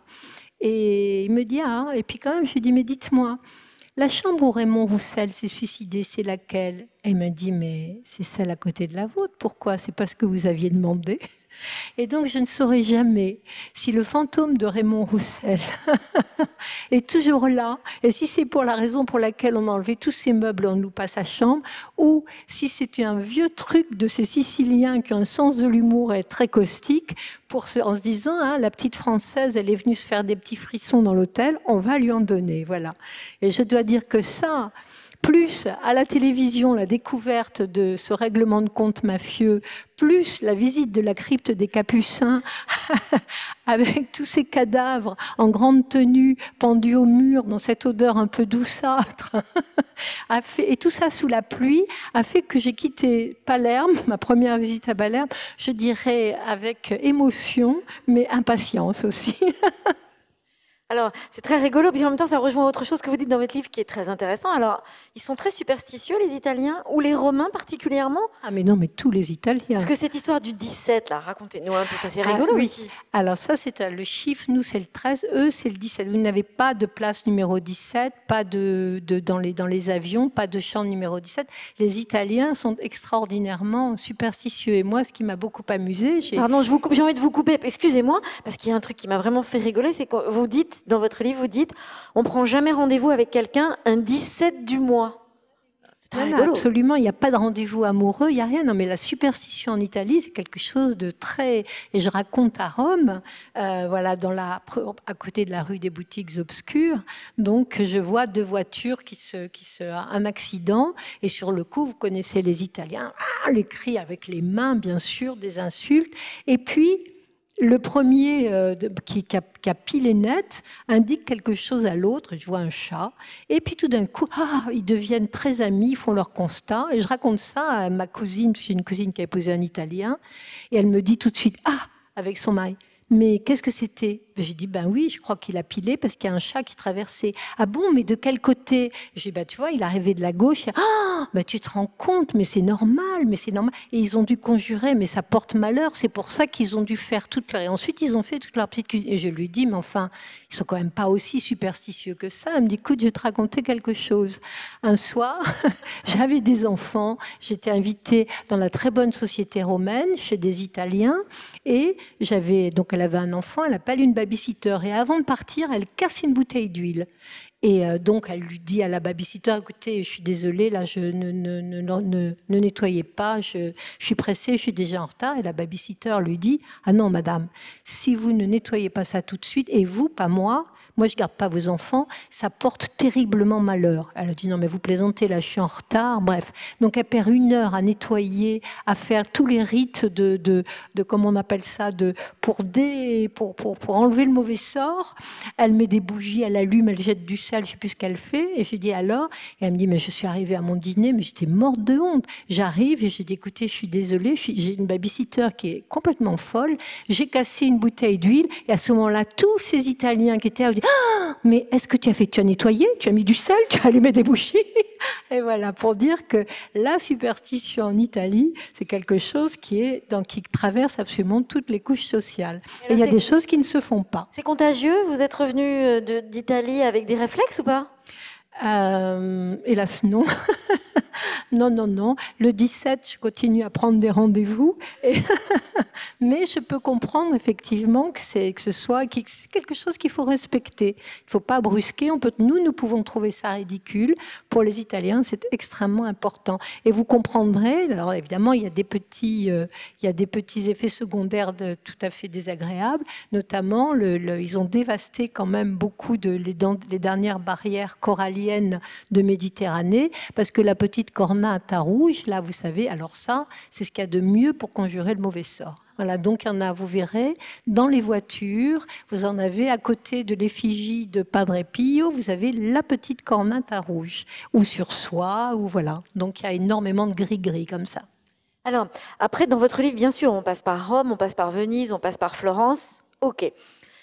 Et il me dit, ah, et puis quand même, je lui dis, mais dites-moi, la chambre où Raymond Roussel s'est suicidé, c'est laquelle? Et il m'a dit, mais c'est celle à côté de la vôtre. Pourquoi? C'est parce que vous aviez demandé. Et donc, je ne saurais jamais si le fantôme de Raymond Roussel est toujours là, et si c'est pour la raison pour laquelle on a enlevé tous ces meubles, on nous passe sa chambre, ou si c'était un vieux truc de ces Siciliens qui ont un sens de l'humour et très caustique, pour se, en se disant, hein, la petite Française, elle est venue se faire des petits frissons dans l'hôtel, on va lui en donner. Voilà. Et je dois dire que ça... plus à la télévision la découverte de ce règlement de compte mafieux, plus la visite de la crypte des Capucins avec tous ces cadavres en grande tenue pendus au mur dans cette odeur un peu douceâtre, a fait, et tout ça sous la pluie, a fait que j'ai quitté Palerme, ma première visite à Palerme, je dirais avec émotion, mais impatience aussi.
Alors, c'est très rigolo, puis en même temps, ça rejoint autre chose que vous dites dans votre livre qui est très intéressant. Alors, ils sont très superstitieux, les Italiens, ou les Romains particulièrement?
Ah mais non, mais tous les Italiens.
Parce que cette histoire du dix-sept, là, racontez-nous un peu, ça c'est rigolo
ah, oui.
aussi.
Alors ça, c'est le chiffre, nous c'est le treize, eux c'est le dix-sept. Vous n'avez pas de place numéro dix-sept, pas de, de, dans, les, dans les avions, pas de chambre numéro dix-sept. Les Italiens sont extraordinairement superstitieux. Et moi, ce qui m'a beaucoup amusé... J'ai...
Pardon, je vous coupe, j'ai envie de vous couper, excusez-moi, parce qu'il y a un truc qui m'a vraiment fait rigoler, c'est que vous dites, dans votre livre, vous dites, on prend jamais rendez-vous avec quelqu'un un dix-sept du mois. C'est très
voilà,
rigolo.
Absolument, il n'y a pas de rendez-vous amoureux, il n'y a rien. Non, mais la superstition en Italie, c'est quelque chose de très... Et je raconte à Rome, euh, voilà, dans la, à côté de la rue des boutiques obscures, donc je vois deux voitures qui se... Qui se un accident, et sur le coup, vous connaissez les Italiens, ah, les cris avec les mains, bien sûr, des insultes, et puis... Le premier euh, qui, qui, a, qui a pilé net indique quelque chose à l'autre, je vois un chat, et puis tout d'un coup, ah, ils deviennent très amis, ils font leur constat, et je raconte ça à ma cousine, parce que j'ai une cousine qui a épousé un Italien, et elle me dit tout de suite, ah, avec son mari, mais qu'est-ce que c'était? J'ai dit, ben oui, je crois qu'il a pilé parce qu'il y a un chat qui traversait. Ah bon, mais de quel côté? J'ai dit, ben tu vois, il arrivait de la gauche. Ah, ben tu te rends compte, mais c'est normal, mais c'est normal. Et ils ont dû conjurer, mais ça porte malheur. C'est pour ça qu'ils ont dû faire toute leur... Et ensuite, ils ont fait toute leur petite... Et je lui dis, mais enfin, ils sont quand même pas aussi superstitieux que ça. Elle me dit, écoute, je vais te raconter quelque chose. Un soir, j'avais des enfants. J'étais invitée dans la très bonne société romaine, chez des Italiens. Et j'avais... Donc, elle avait un enfant, elle appelle une babysitter, et avant de partir, elle casse une bouteille d'huile. Et euh, donc, elle lui dit à la babysitter, écoutez, je suis désolée, là, je ne, ne, ne, ne, ne nettoyez pas, je, je suis pressée, je suis déjà en retard. Et la babysitter lui dit, ah non, madame, si vous ne nettoyez pas ça tout de suite, et vous, pas moi, moi je garde pas vos enfants, ça porte terriblement malheur. Elle a dit non mais vous plaisantez, là je suis en retard, bref. Donc elle perd une heure à nettoyer, à faire tous les rites de, de, de comment on appelle ça, de, pour, dé, pour, pour, pour enlever le mauvais sort. Elle met des bougies, elle allume, elle jette du sel, je sais plus ce qu'elle fait. Et je dis alors, et elle me dit mais je suis arrivée à mon dîner, mais j'étais morte de honte. J'arrive et je dis écoutez, je suis désolée, je suis, j'ai une babysitter qui est complètement folle, j'ai cassé une bouteille d'huile, et à ce moment-là, tous ces Italiens qui étaient là, disent ah, mais est-ce que tu as fait, tu as nettoyé, tu as mis du sel, tu as allumé des bougies? Et voilà, pour dire que la superstition en Italie, c'est quelque chose qui est, donc, qui traverse absolument toutes les couches sociales. Et il y a des choses qui ne se font pas.
C'est contagieux? Vous êtes revenu d'Italie avec des réflexes ou pas?
Euh, hélas, non. non, non, non. Le dix-sept, je continue à prendre des rendez-vous. Et mais je peux comprendre effectivement que, c'est, que ce soit que c'est quelque chose qu'il faut respecter. Il ne faut pas brusquer. On peut, nous, nous pouvons trouver ça ridicule. Pour les Italiens, c'est extrêmement important. Et vous comprendrez, alors évidemment, il y a des petits, euh, il y a des petits effets secondaires de, tout à fait désagréables. Notamment, le, le, ils ont dévasté quand même beaucoup de les, les dernières barrières coralliennes de Méditerranée, parce que la petite cornate à rouge, là, vous savez, alors ça, c'est ce qu'il y a de mieux pour conjurer le mauvais sort. Voilà, donc il y en a, vous verrez, dans les voitures, vous en avez à côté de l'effigie de Padre Pio, vous avez la petite cornate à rouge, ou sur soie, ou voilà. Donc il y a énormément de gris-gris comme ça.
Alors, après, dans votre livre, bien sûr, on passe par Rome, on passe par Venise, on passe par Florence, ok.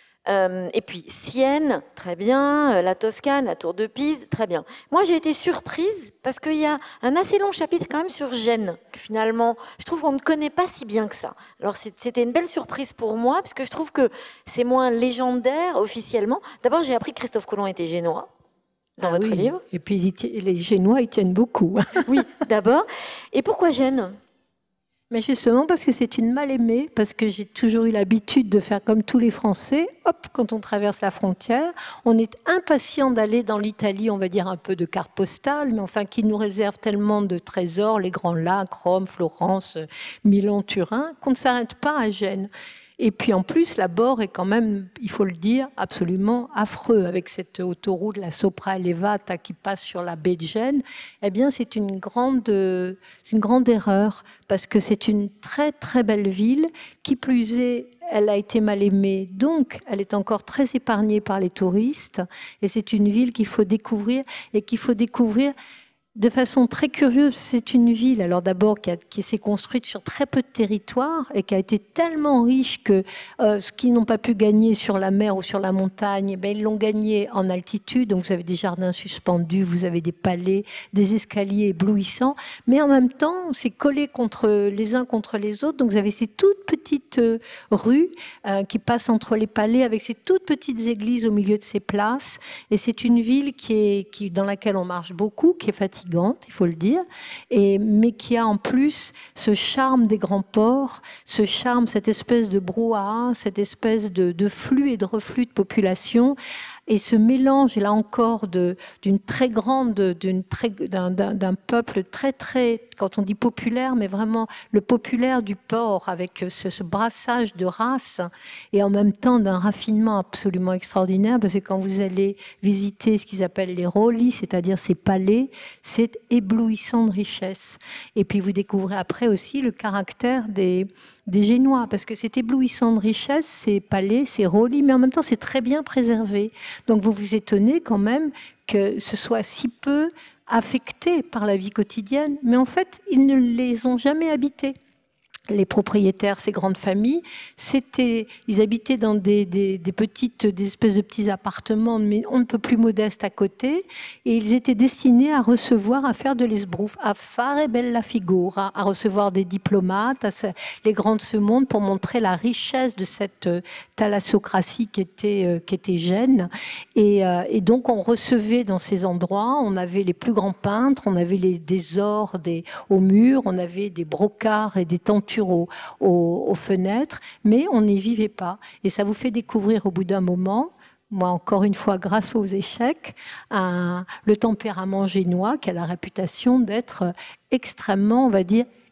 Euh, et puis Sienne, très bien, euh, la Toscane, la Tour de Pise, très bien. Moi, j'ai été surprise parce qu'il y a un assez long chapitre quand même sur Gênes, que finalement, je trouve qu'on ne connaît pas si bien que ça. Alors, c'était une belle surprise pour moi, parce que je trouve que c'est moins légendaire officiellement. D'abord, j'ai appris que Christophe Colomb était génois, dans
ah
votre
oui.
livre.
Et puis, les Génois, ils tiennent beaucoup.
Oui, d'abord. Et pourquoi Gênes ?
Mais justement parce que c'est une mal-aimée, parce que j'ai toujours eu l'habitude de faire comme tous les Français. Hop, quand on traverse la frontière, on est impatient d'aller dans l'Italie, on va dire un peu de carte postale, mais enfin qui nous réserve tellement de trésors, les grands lacs, Rome, Florence, Milan, Turin, qu'on ne s'arrête pas à Gênes. Et puis en plus, l'abord est quand même, il faut le dire, absolument affreux avec cette autoroute, la Sopra Elevata qui passe sur la baie de Gênes. Eh bien, c'est une grande, une grande erreur parce que c'est une très très belle ville. Qui plus est, elle a été mal aimée, donc elle est encore très épargnée par les touristes. Et c'est une ville qu'il faut découvrir et qu'il faut découvrir de façon très curieuse. C'est une ville, alors d'abord, qui, qui s'est construite sur très peu de territoire et qui a été tellement riche que euh, ce qu'ils n'ont pas pu gagner sur la mer ou sur la montagne, ben, ils l'ont gagné en altitude. Donc vous avez des jardins suspendus, vous avez des palais, des escaliers éblouissants, mais en même temps, c'est collé contre, les uns contre les autres. Donc vous avez ces toutes petites euh, rues euh, qui passent entre les palais avec ces toutes petites églises au milieu de ces places. Et c'est une ville qui est, qui, dans laquelle on marche beaucoup, qui est fatigante, il faut le dire, et, mais qui a en plus ce charme des grands ports, ce charme, cette espèce de brouhaha, cette espèce de, de flux et de reflux de population, et ce mélange, là encore, de, d'une très grande, d'une très, d'un, d'un, d'un peuple très, très, quand on dit populaire, mais vraiment le populaire du port, avec ce, ce brassage de races, et en même temps d'un raffinement absolument extraordinaire, parce que quand vous allez visiter ce qu'ils appellent les roli, c'est-à-dire ces palais, c'est éblouissant de richesse. Et puis vous découvrez après aussi le caractère des, des Génois, parce que c'est éblouissant de richesse, ces palais, ces roli, mais en même temps c'est très bien préservé. Donc vous vous étonnez quand même que ce soit si peu affecté par la vie quotidienne, mais en fait ils ne les ont jamais habités. Les propriétaires, ces grandes familles, c'était, ils habitaient dans des, des, des petites, des espèces de petits appartements, mais on ne peut plus modestes à côté, et ils étaient destinés à recevoir, à faire de l'esbrouf, à fare bella figura, à recevoir des diplomates, à les grands de ce monde, pour montrer la richesse de cette thalassocratie qui était, qui était Gênes. Et, et donc on recevait dans ces endroits, on avait les plus grands peintres, on avait les, des ors des, aux murs, on avait des brocarts et des tentures Aux, aux, aux fenêtres, mais on n'y vivait pas. Et ça vous fait découvrir au bout d'un moment, moi encore une fois grâce aux échecs, un, le tempérament génois qui a la réputation d'être extrêmement, on va dire,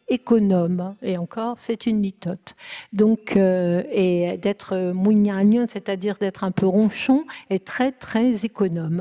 économe, et encore, c'est une litote. Donc, euh, et d'être mouignagnon, c'est-à-dire d'être un peu ronchon, est très, très économe.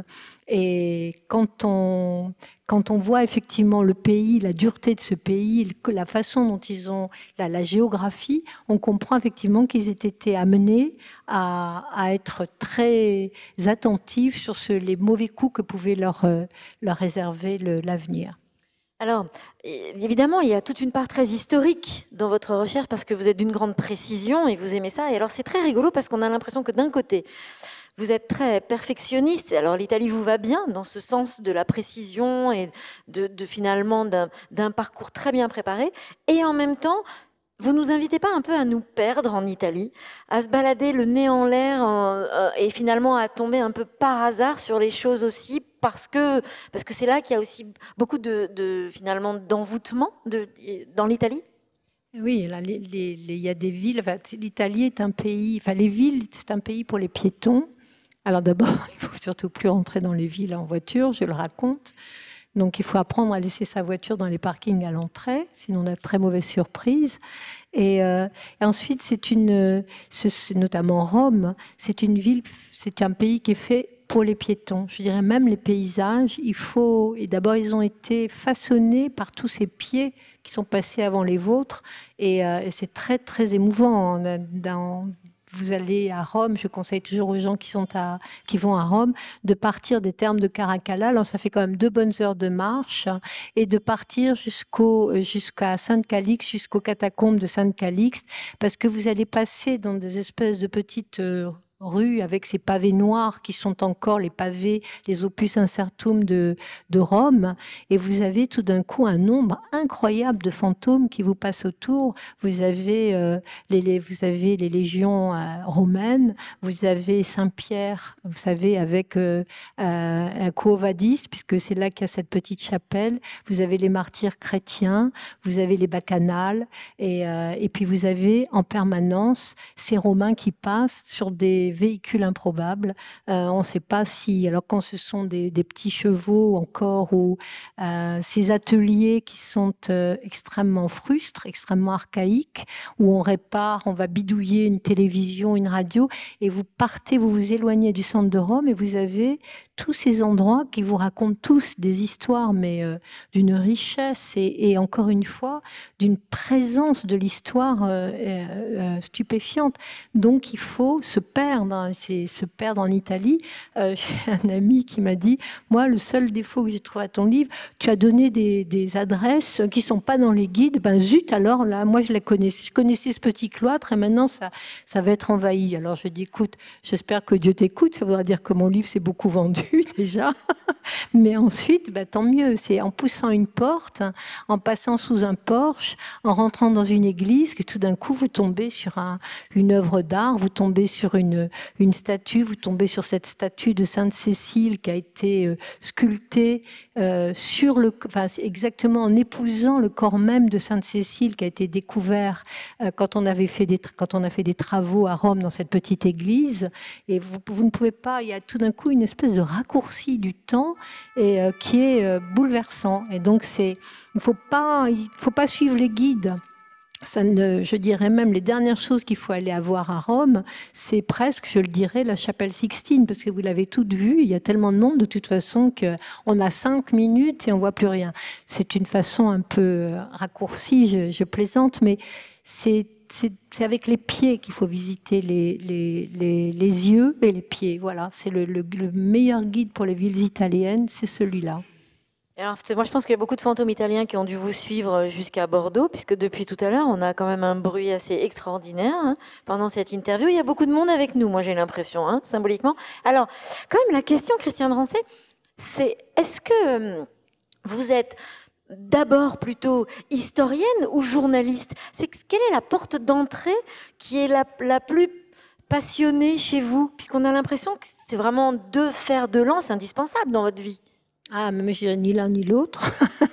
Et quand on, quand on voit effectivement le pays, la dureté de ce pays, la façon dont ils ont, la, la géographie, on comprend effectivement qu'ils aient été amenés à, à être très attentifs sur ce, les mauvais coups que pouvait leur, leur réserver l'avenir.
Alors, évidemment, il y a toute une part très historique dans votre recherche parce que vous êtes d'une grande précision et vous aimez ça. Et alors, c'est très rigolo parce qu'on a l'impression que d'un côté, vous êtes très perfectionniste. Alors, l'Italie vous va bien dans ce sens de la précision et de, de finalement d'un parcours très bien préparé. Et en même temps, vous nous invitez pas un peu à nous perdre en Italie, à se balader le nez en l'air euh, et finalement à tomber un peu par hasard sur les choses aussi parce que parce que c'est là qu'il y a aussi beaucoup de, de finalement d'envoûtement de, dans l'Italie.
Oui, là, les, les, les, il y a des villes. Enfin, l'Italie est un pays. Enfin, les villes, c'est un pays pour les piétons. Alors d'abord, il faut surtout plus rentrer dans les villes en voiture. Je le raconte. Donc, il faut apprendre à laisser sa voiture dans les parkings à l'entrée, sinon on a de très mauvaises surprises. Et, euh, et ensuite, c'est une, notamment Rome, c'est une ville, c'est un pays qui est fait pour les piétons. Je dirais même les paysages, il faut. Et d'abord, ils ont été façonnés par tous ces pieds qui sont passés avant les vôtres, et, euh, et c'est très très émouvant dans. Vous allez à Rome, je conseille toujours aux gens qui, sont à, qui vont à Rome de partir des thermes de Caracalla. Alors, ça fait quand même deux bonnes heures de marche et de partir jusqu'au, jusqu'à Sainte-Calixte, jusqu'aux catacombes de Sainte-Calixte, parce que vous allez passer dans des espèces de petites euh, rues avec ces pavés noirs qui sont encore les pavés, les opus incertum de, de Rome. Et vous avez tout d'un coup un nombre incroyable de fantômes qui vous passent autour. Vous avez, euh, les, les, vous avez les légions euh, romaines, vous avez Saint-Pierre, vous savez, avec euh, euh, Quo Vadis, puisque c'est là qu'il y a cette petite chapelle. Vous avez les martyrs chrétiens, vous avez les bacchanales, et, euh, et puis vous avez en permanence ces Romains qui passent sur des véhicules improbables. Euh, on ne sait pas si, alors quand ce sont des, des petits chevaux encore, ou euh, ces ateliers qui sont euh, extrêmement frustres, extrêmement archaïques, où on répare, on va bidouiller une télévision, une radio, et vous partez, vous vous éloignez du centre de Rome, et vous avez tous ces endroits qui vous racontent tous des histoires, mais euh, d'une richesse et, et encore une fois, d'une présence de l'histoire euh, euh, stupéfiante. Donc il faut se perdre, hein, c'est se perdre en Italie. Euh, j'ai un ami qui m'a dit, moi, le seul défaut que j'ai trouvé à ton livre, tu as donné des, des adresses qui ne sont pas dans les guides. Ben zut, alors là, moi je les connaissais, je connaissais ce petit cloître et maintenant ça, ça va être envahi. Alors je dis, écoute, j'espère que Dieu t'écoute, ça voudra dire que mon livre s'est beaucoup vendu déjà. Mais ensuite, bah, tant mieux. C'est en poussant une porte, en passant sous un porche, en rentrant dans une église, que tout d'un coup, vous tombez sur un, une œuvre d'art, vous tombez sur une, une statue, vous tombez sur cette statue de Sainte Cécile qui a été euh, sculptée euh, sur le, enfin, exactement en épousant le corps même de Sainte Cécile qui a été découvert euh, quand on avait fait des, quand on a fait des travaux à Rome dans cette petite église. Et vous, vous ne pouvez pas, il y a tout d'un coup une espèce de raccourci du temps et euh, qui est euh, bouleversant. Et donc, c'est, il ne faut pas, il faut pas suivre les guides. Ça ne, je dirais même les dernières choses qu'il faut aller avoir à Rome, c'est presque, je le dirais, la chapelle Sixtine, parce que vous l'avez toute vue, il y a tellement de monde de toute façon qu'on a cinq minutes et on voit plus rien. C'est une façon un peu raccourcie, je, je plaisante, mais c'est c'est avec les pieds qu'il faut visiter les, les, les, les yeux et les pieds. Voilà, c'est le, le, le meilleur guide pour les villes italiennes, c'est celui-là.
Alors, moi, je pense qu'il y a beaucoup de fantômes italiens qui ont dû vous suivre jusqu'à Bordeaux, puisque depuis tout à l'heure, on a quand même un bruit assez extraordinaire hein, pendant cette interview. Il y a beaucoup de monde avec nous, moi j'ai l'impression, hein, symboliquement. Alors, quand même, la question, Christiane Rancé, c'est est-ce que vous êtes d'abord plutôt historienne ou journaliste? C'est quelle est la porte d'entrée qui est la, la plus passionnée chez vous? Puisqu'on a l'impression que c'est vraiment deux fers de lance indispensables dans votre vie.
Ah, mais je dirais ni l'un ni l'autre.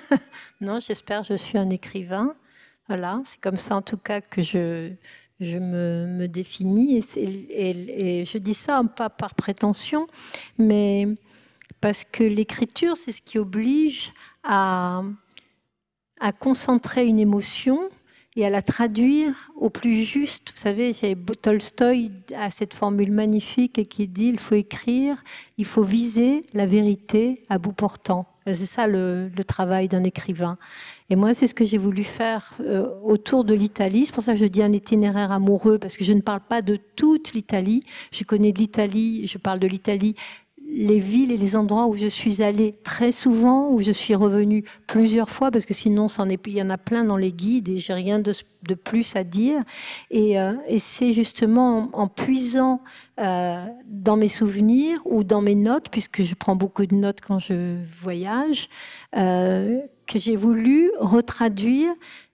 Non, j'espère que je suis un écrivain. Voilà, c'est comme ça en tout cas que je, je me, me définis. Et, et, et je dis ça pas par prétention, mais parce que l'écriture, c'est ce qui oblige à... à concentrer une émotion et à la traduire au plus juste. Vous savez, Tolstoï a cette formule magnifique et qui dit « il faut écrire, il faut viser la vérité à bout portant ». C'est ça le, le travail d'un écrivain. Et moi, c'est ce que j'ai voulu faire euh, autour de l'Italie. C'est pour ça que je dis un itinéraire amoureux, parce que je ne parle pas de toute l'Italie. Je connais de l'Italie, je parle de l'Italie, les villes et les endroits où je suis allée très souvent, où je suis revenue plusieurs fois, parce que sinon, c'en est, il y en a plein dans les guides et j'ai rien de, de plus à dire. Et, euh, et c'est justement en, en puisant euh, dans mes souvenirs ou dans mes notes, puisque je prends beaucoup de notes quand je voyage, euh, que j'ai voulu retraduire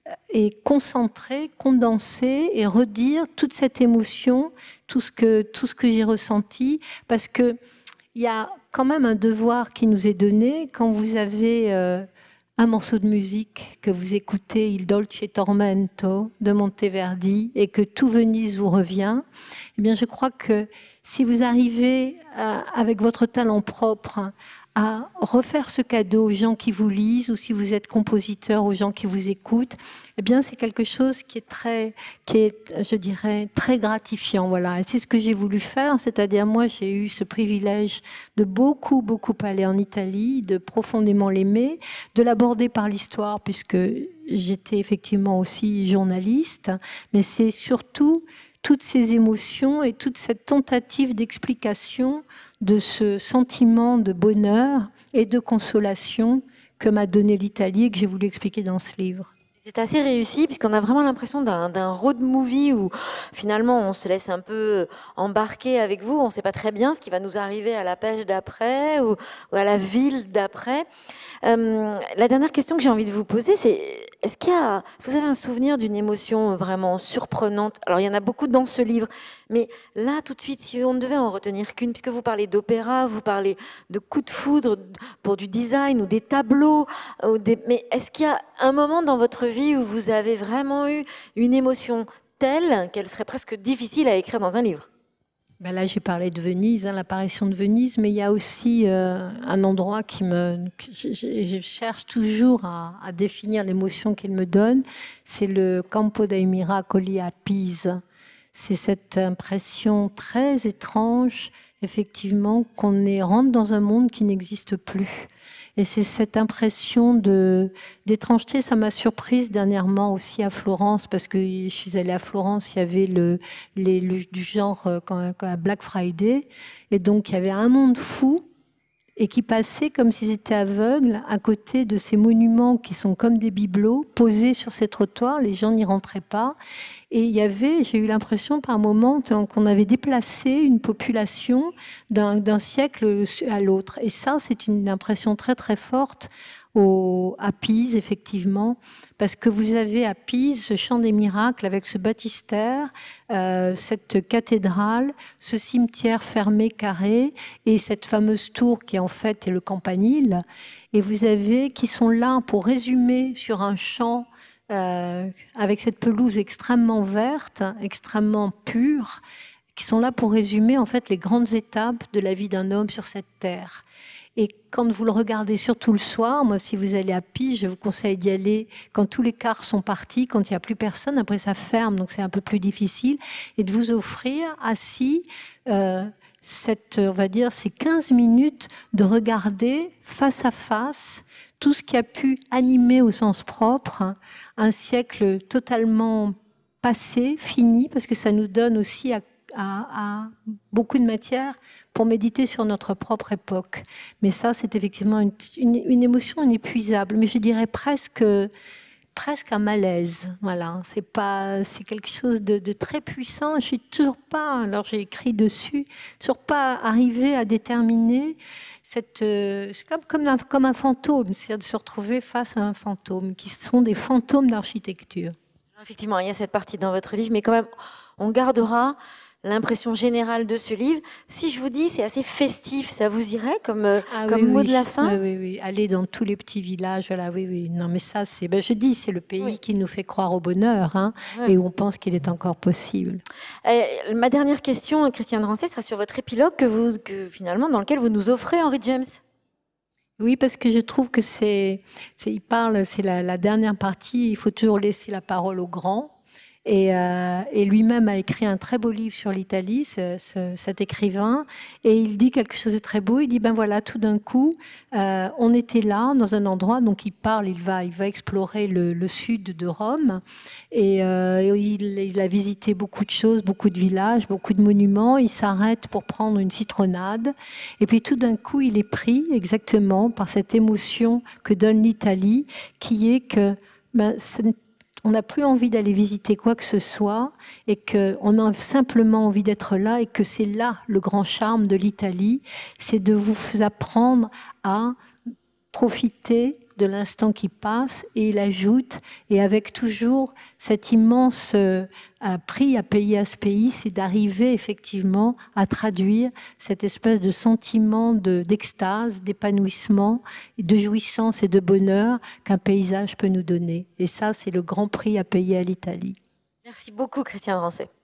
et concentrer, condenser et redire toute cette émotion, tout ce que, tout ce que j'ai ressenti, parce que il y a quand même un devoir qui nous est donné quand vous avez euh, un morceau de musique que vous écoutez, Il Dolce Tormento de Monteverdi, et que tout Venise vous revient. Eh bien, je crois que si vous arrivez à, avec votre talent propre à refaire ce cadeau aux gens qui vous lisent, ou si vous êtes compositeur, aux gens qui vous écoutent, eh bien, c'est quelque chose qui est très, qui est, je dirais, très gratifiant. Voilà. Et c'est ce que j'ai voulu faire. C'est-à-dire, moi, j'ai eu ce privilège de beaucoup, beaucoup aller en Italie, de profondément l'aimer, de l'aborder par l'histoire, puisque j'étais effectivement aussi journaliste. Mais c'est surtout toutes ces émotions et toute cette tentative d'explication de ce sentiment de bonheur et de consolation que m'a donné l'Italie et que j'ai voulu expliquer dans ce livre.
C'est assez réussi, puisqu'on a vraiment l'impression d'un, d'un road movie où finalement on se laisse un peu embarquer avec vous. On ne sait pas très bien ce qui va nous arriver à la page d'après ou, ou à la ville d'après. Euh, la dernière question que j'ai envie de vous poser, c'est est-ce qu'il y a, vous avez un souvenir d'une émotion vraiment surprenante? Alors il y en a beaucoup dans ce livre, mais là tout de suite, si on ne devait en retenir qu'une, puisque vous parlez d'opéra, vous parlez de coups de foudre pour du design ou des tableaux, ou des, mais est-ce qu'il y a un moment dans votre vie où vous avez vraiment eu une émotion telle qu'elle serait presque difficile à écrire dans un livre?
Ben là, j'ai parlé de Venise, hein, l'apparition de Venise, mais il y a aussi euh, un endroit qui me... Que je, je, je cherche toujours à, à définir l'émotion qu'il me donne, c'est le Campo dei Miracoli à Pise. C'est cette impression très étrange, effectivement, qu'on est, rentre dans un monde qui n'existe plus. Et c'est cette impression de, d'étrangeté, ça m'a surprise dernièrement aussi à Florence, parce que je suis allée à Florence, il y avait le, les, le, du genre quand, quand, Black Friday, et donc il y avait un monde fou, et qui passaient comme s'ils étaient aveugles à côté de ces monuments qui sont comme des bibelots posés sur ces trottoirs. Les gens n'y rentraient pas. Et il y avait, j'ai eu l'impression par moment qu'on avait déplacé une population d'un, d'un siècle à l'autre. Et ça, c'est une impression très très forte au, à Pise, effectivement, parce que vous avez à Pise ce Chant des Miracles avec ce baptistère, euh, cette cathédrale, ce cimetière fermé carré et cette fameuse tour qui en fait est le campanile. Et vous avez qui sont là pour résumer sur un champ euh, avec cette pelouse extrêmement verte, extrêmement pure, qui sont là pour résumer en fait les grandes étapes de la vie d'un homme sur cette terre. Et quand vous le regardez surtout le soir, moi si vous allez à Pise, je vous conseille d'y aller quand tous les cars sont partis, quand il n'y a plus personne, après ça ferme, donc c'est un peu plus difficile, et de vous offrir assis euh, cette, on va dire, ces quinze minutes de regarder face à face tout ce qui a pu animer au sens propre hein, un siècle totalement passé, fini, parce que ça nous donne aussi à À, à beaucoup de matière pour méditer sur notre propre époque. Mais ça, c'est effectivement une, une, une émotion inépuisable, mais je dirais presque, presque un malaise. Voilà, c'est pas, c'est quelque chose de, de très puissant. Je suis toujours pas, alors j'ai écrit dessus, toujours pas arrivé à déterminer cette, euh, c'est comme, comme, un, comme un fantôme, c'est-à-dire de se retrouver face à un fantôme, qui sont des fantômes d'architecture.
Effectivement, il y a cette partie dans votre livre, mais quand même, on gardera l'impression générale de ce livre. Si je vous dis c'est assez festif, ça vous irait comme, ah, comme oui, mot
oui.
de la fin?
Oui, oui, oui. Aller dans tous les petits villages, voilà, oui, oui. Non, mais ça, c'est, ben, je dis, c'est le pays oui. qui nous fait croire au bonheur, hein, oui. et où on pense qu'il est encore possible.
Euh, ma dernière question, Christiane Rancé, sera sur votre épilogue que vous, que finalement, dans lequel vous nous offrez Henry James.
Oui, parce que je trouve que c'est, c'est il parle, c'est la, la dernière partie, il faut toujours laisser la parole aux grands. Et, euh, et lui-même a écrit un très beau livre sur l'Italie, ce, ce, cet écrivain, et il dit quelque chose de très beau. Il dit ben voilà, tout d'un coup, euh, on était là dans un endroit, donc il parle, il va, il va explorer le, le sud de Rome, et euh, il, il a visité beaucoup de choses, beaucoup de villages, beaucoup de monuments. Il s'arrête pour prendre une citronnade, et puis tout d'un coup, il est pris exactement par cette émotion que donne l'Italie, qui est que ben, on n'a plus envie d'aller visiter quoi que ce soit et qu'on a simplement envie d'être là et que c'est là le grand charme de l'Italie, c'est de vous apprendre à profiter de l'instant qui passe. Et il ajoute, et avec toujours cet immense euh, prix à payer à ce pays, c'est d'arriver effectivement à traduire cette espèce de sentiment de, d'extase, d'épanouissement, de jouissance et de bonheur qu'un paysage peut nous donner. Et ça, c'est le grand prix à payer à l'Italie.
Merci beaucoup, Christiane Rancé.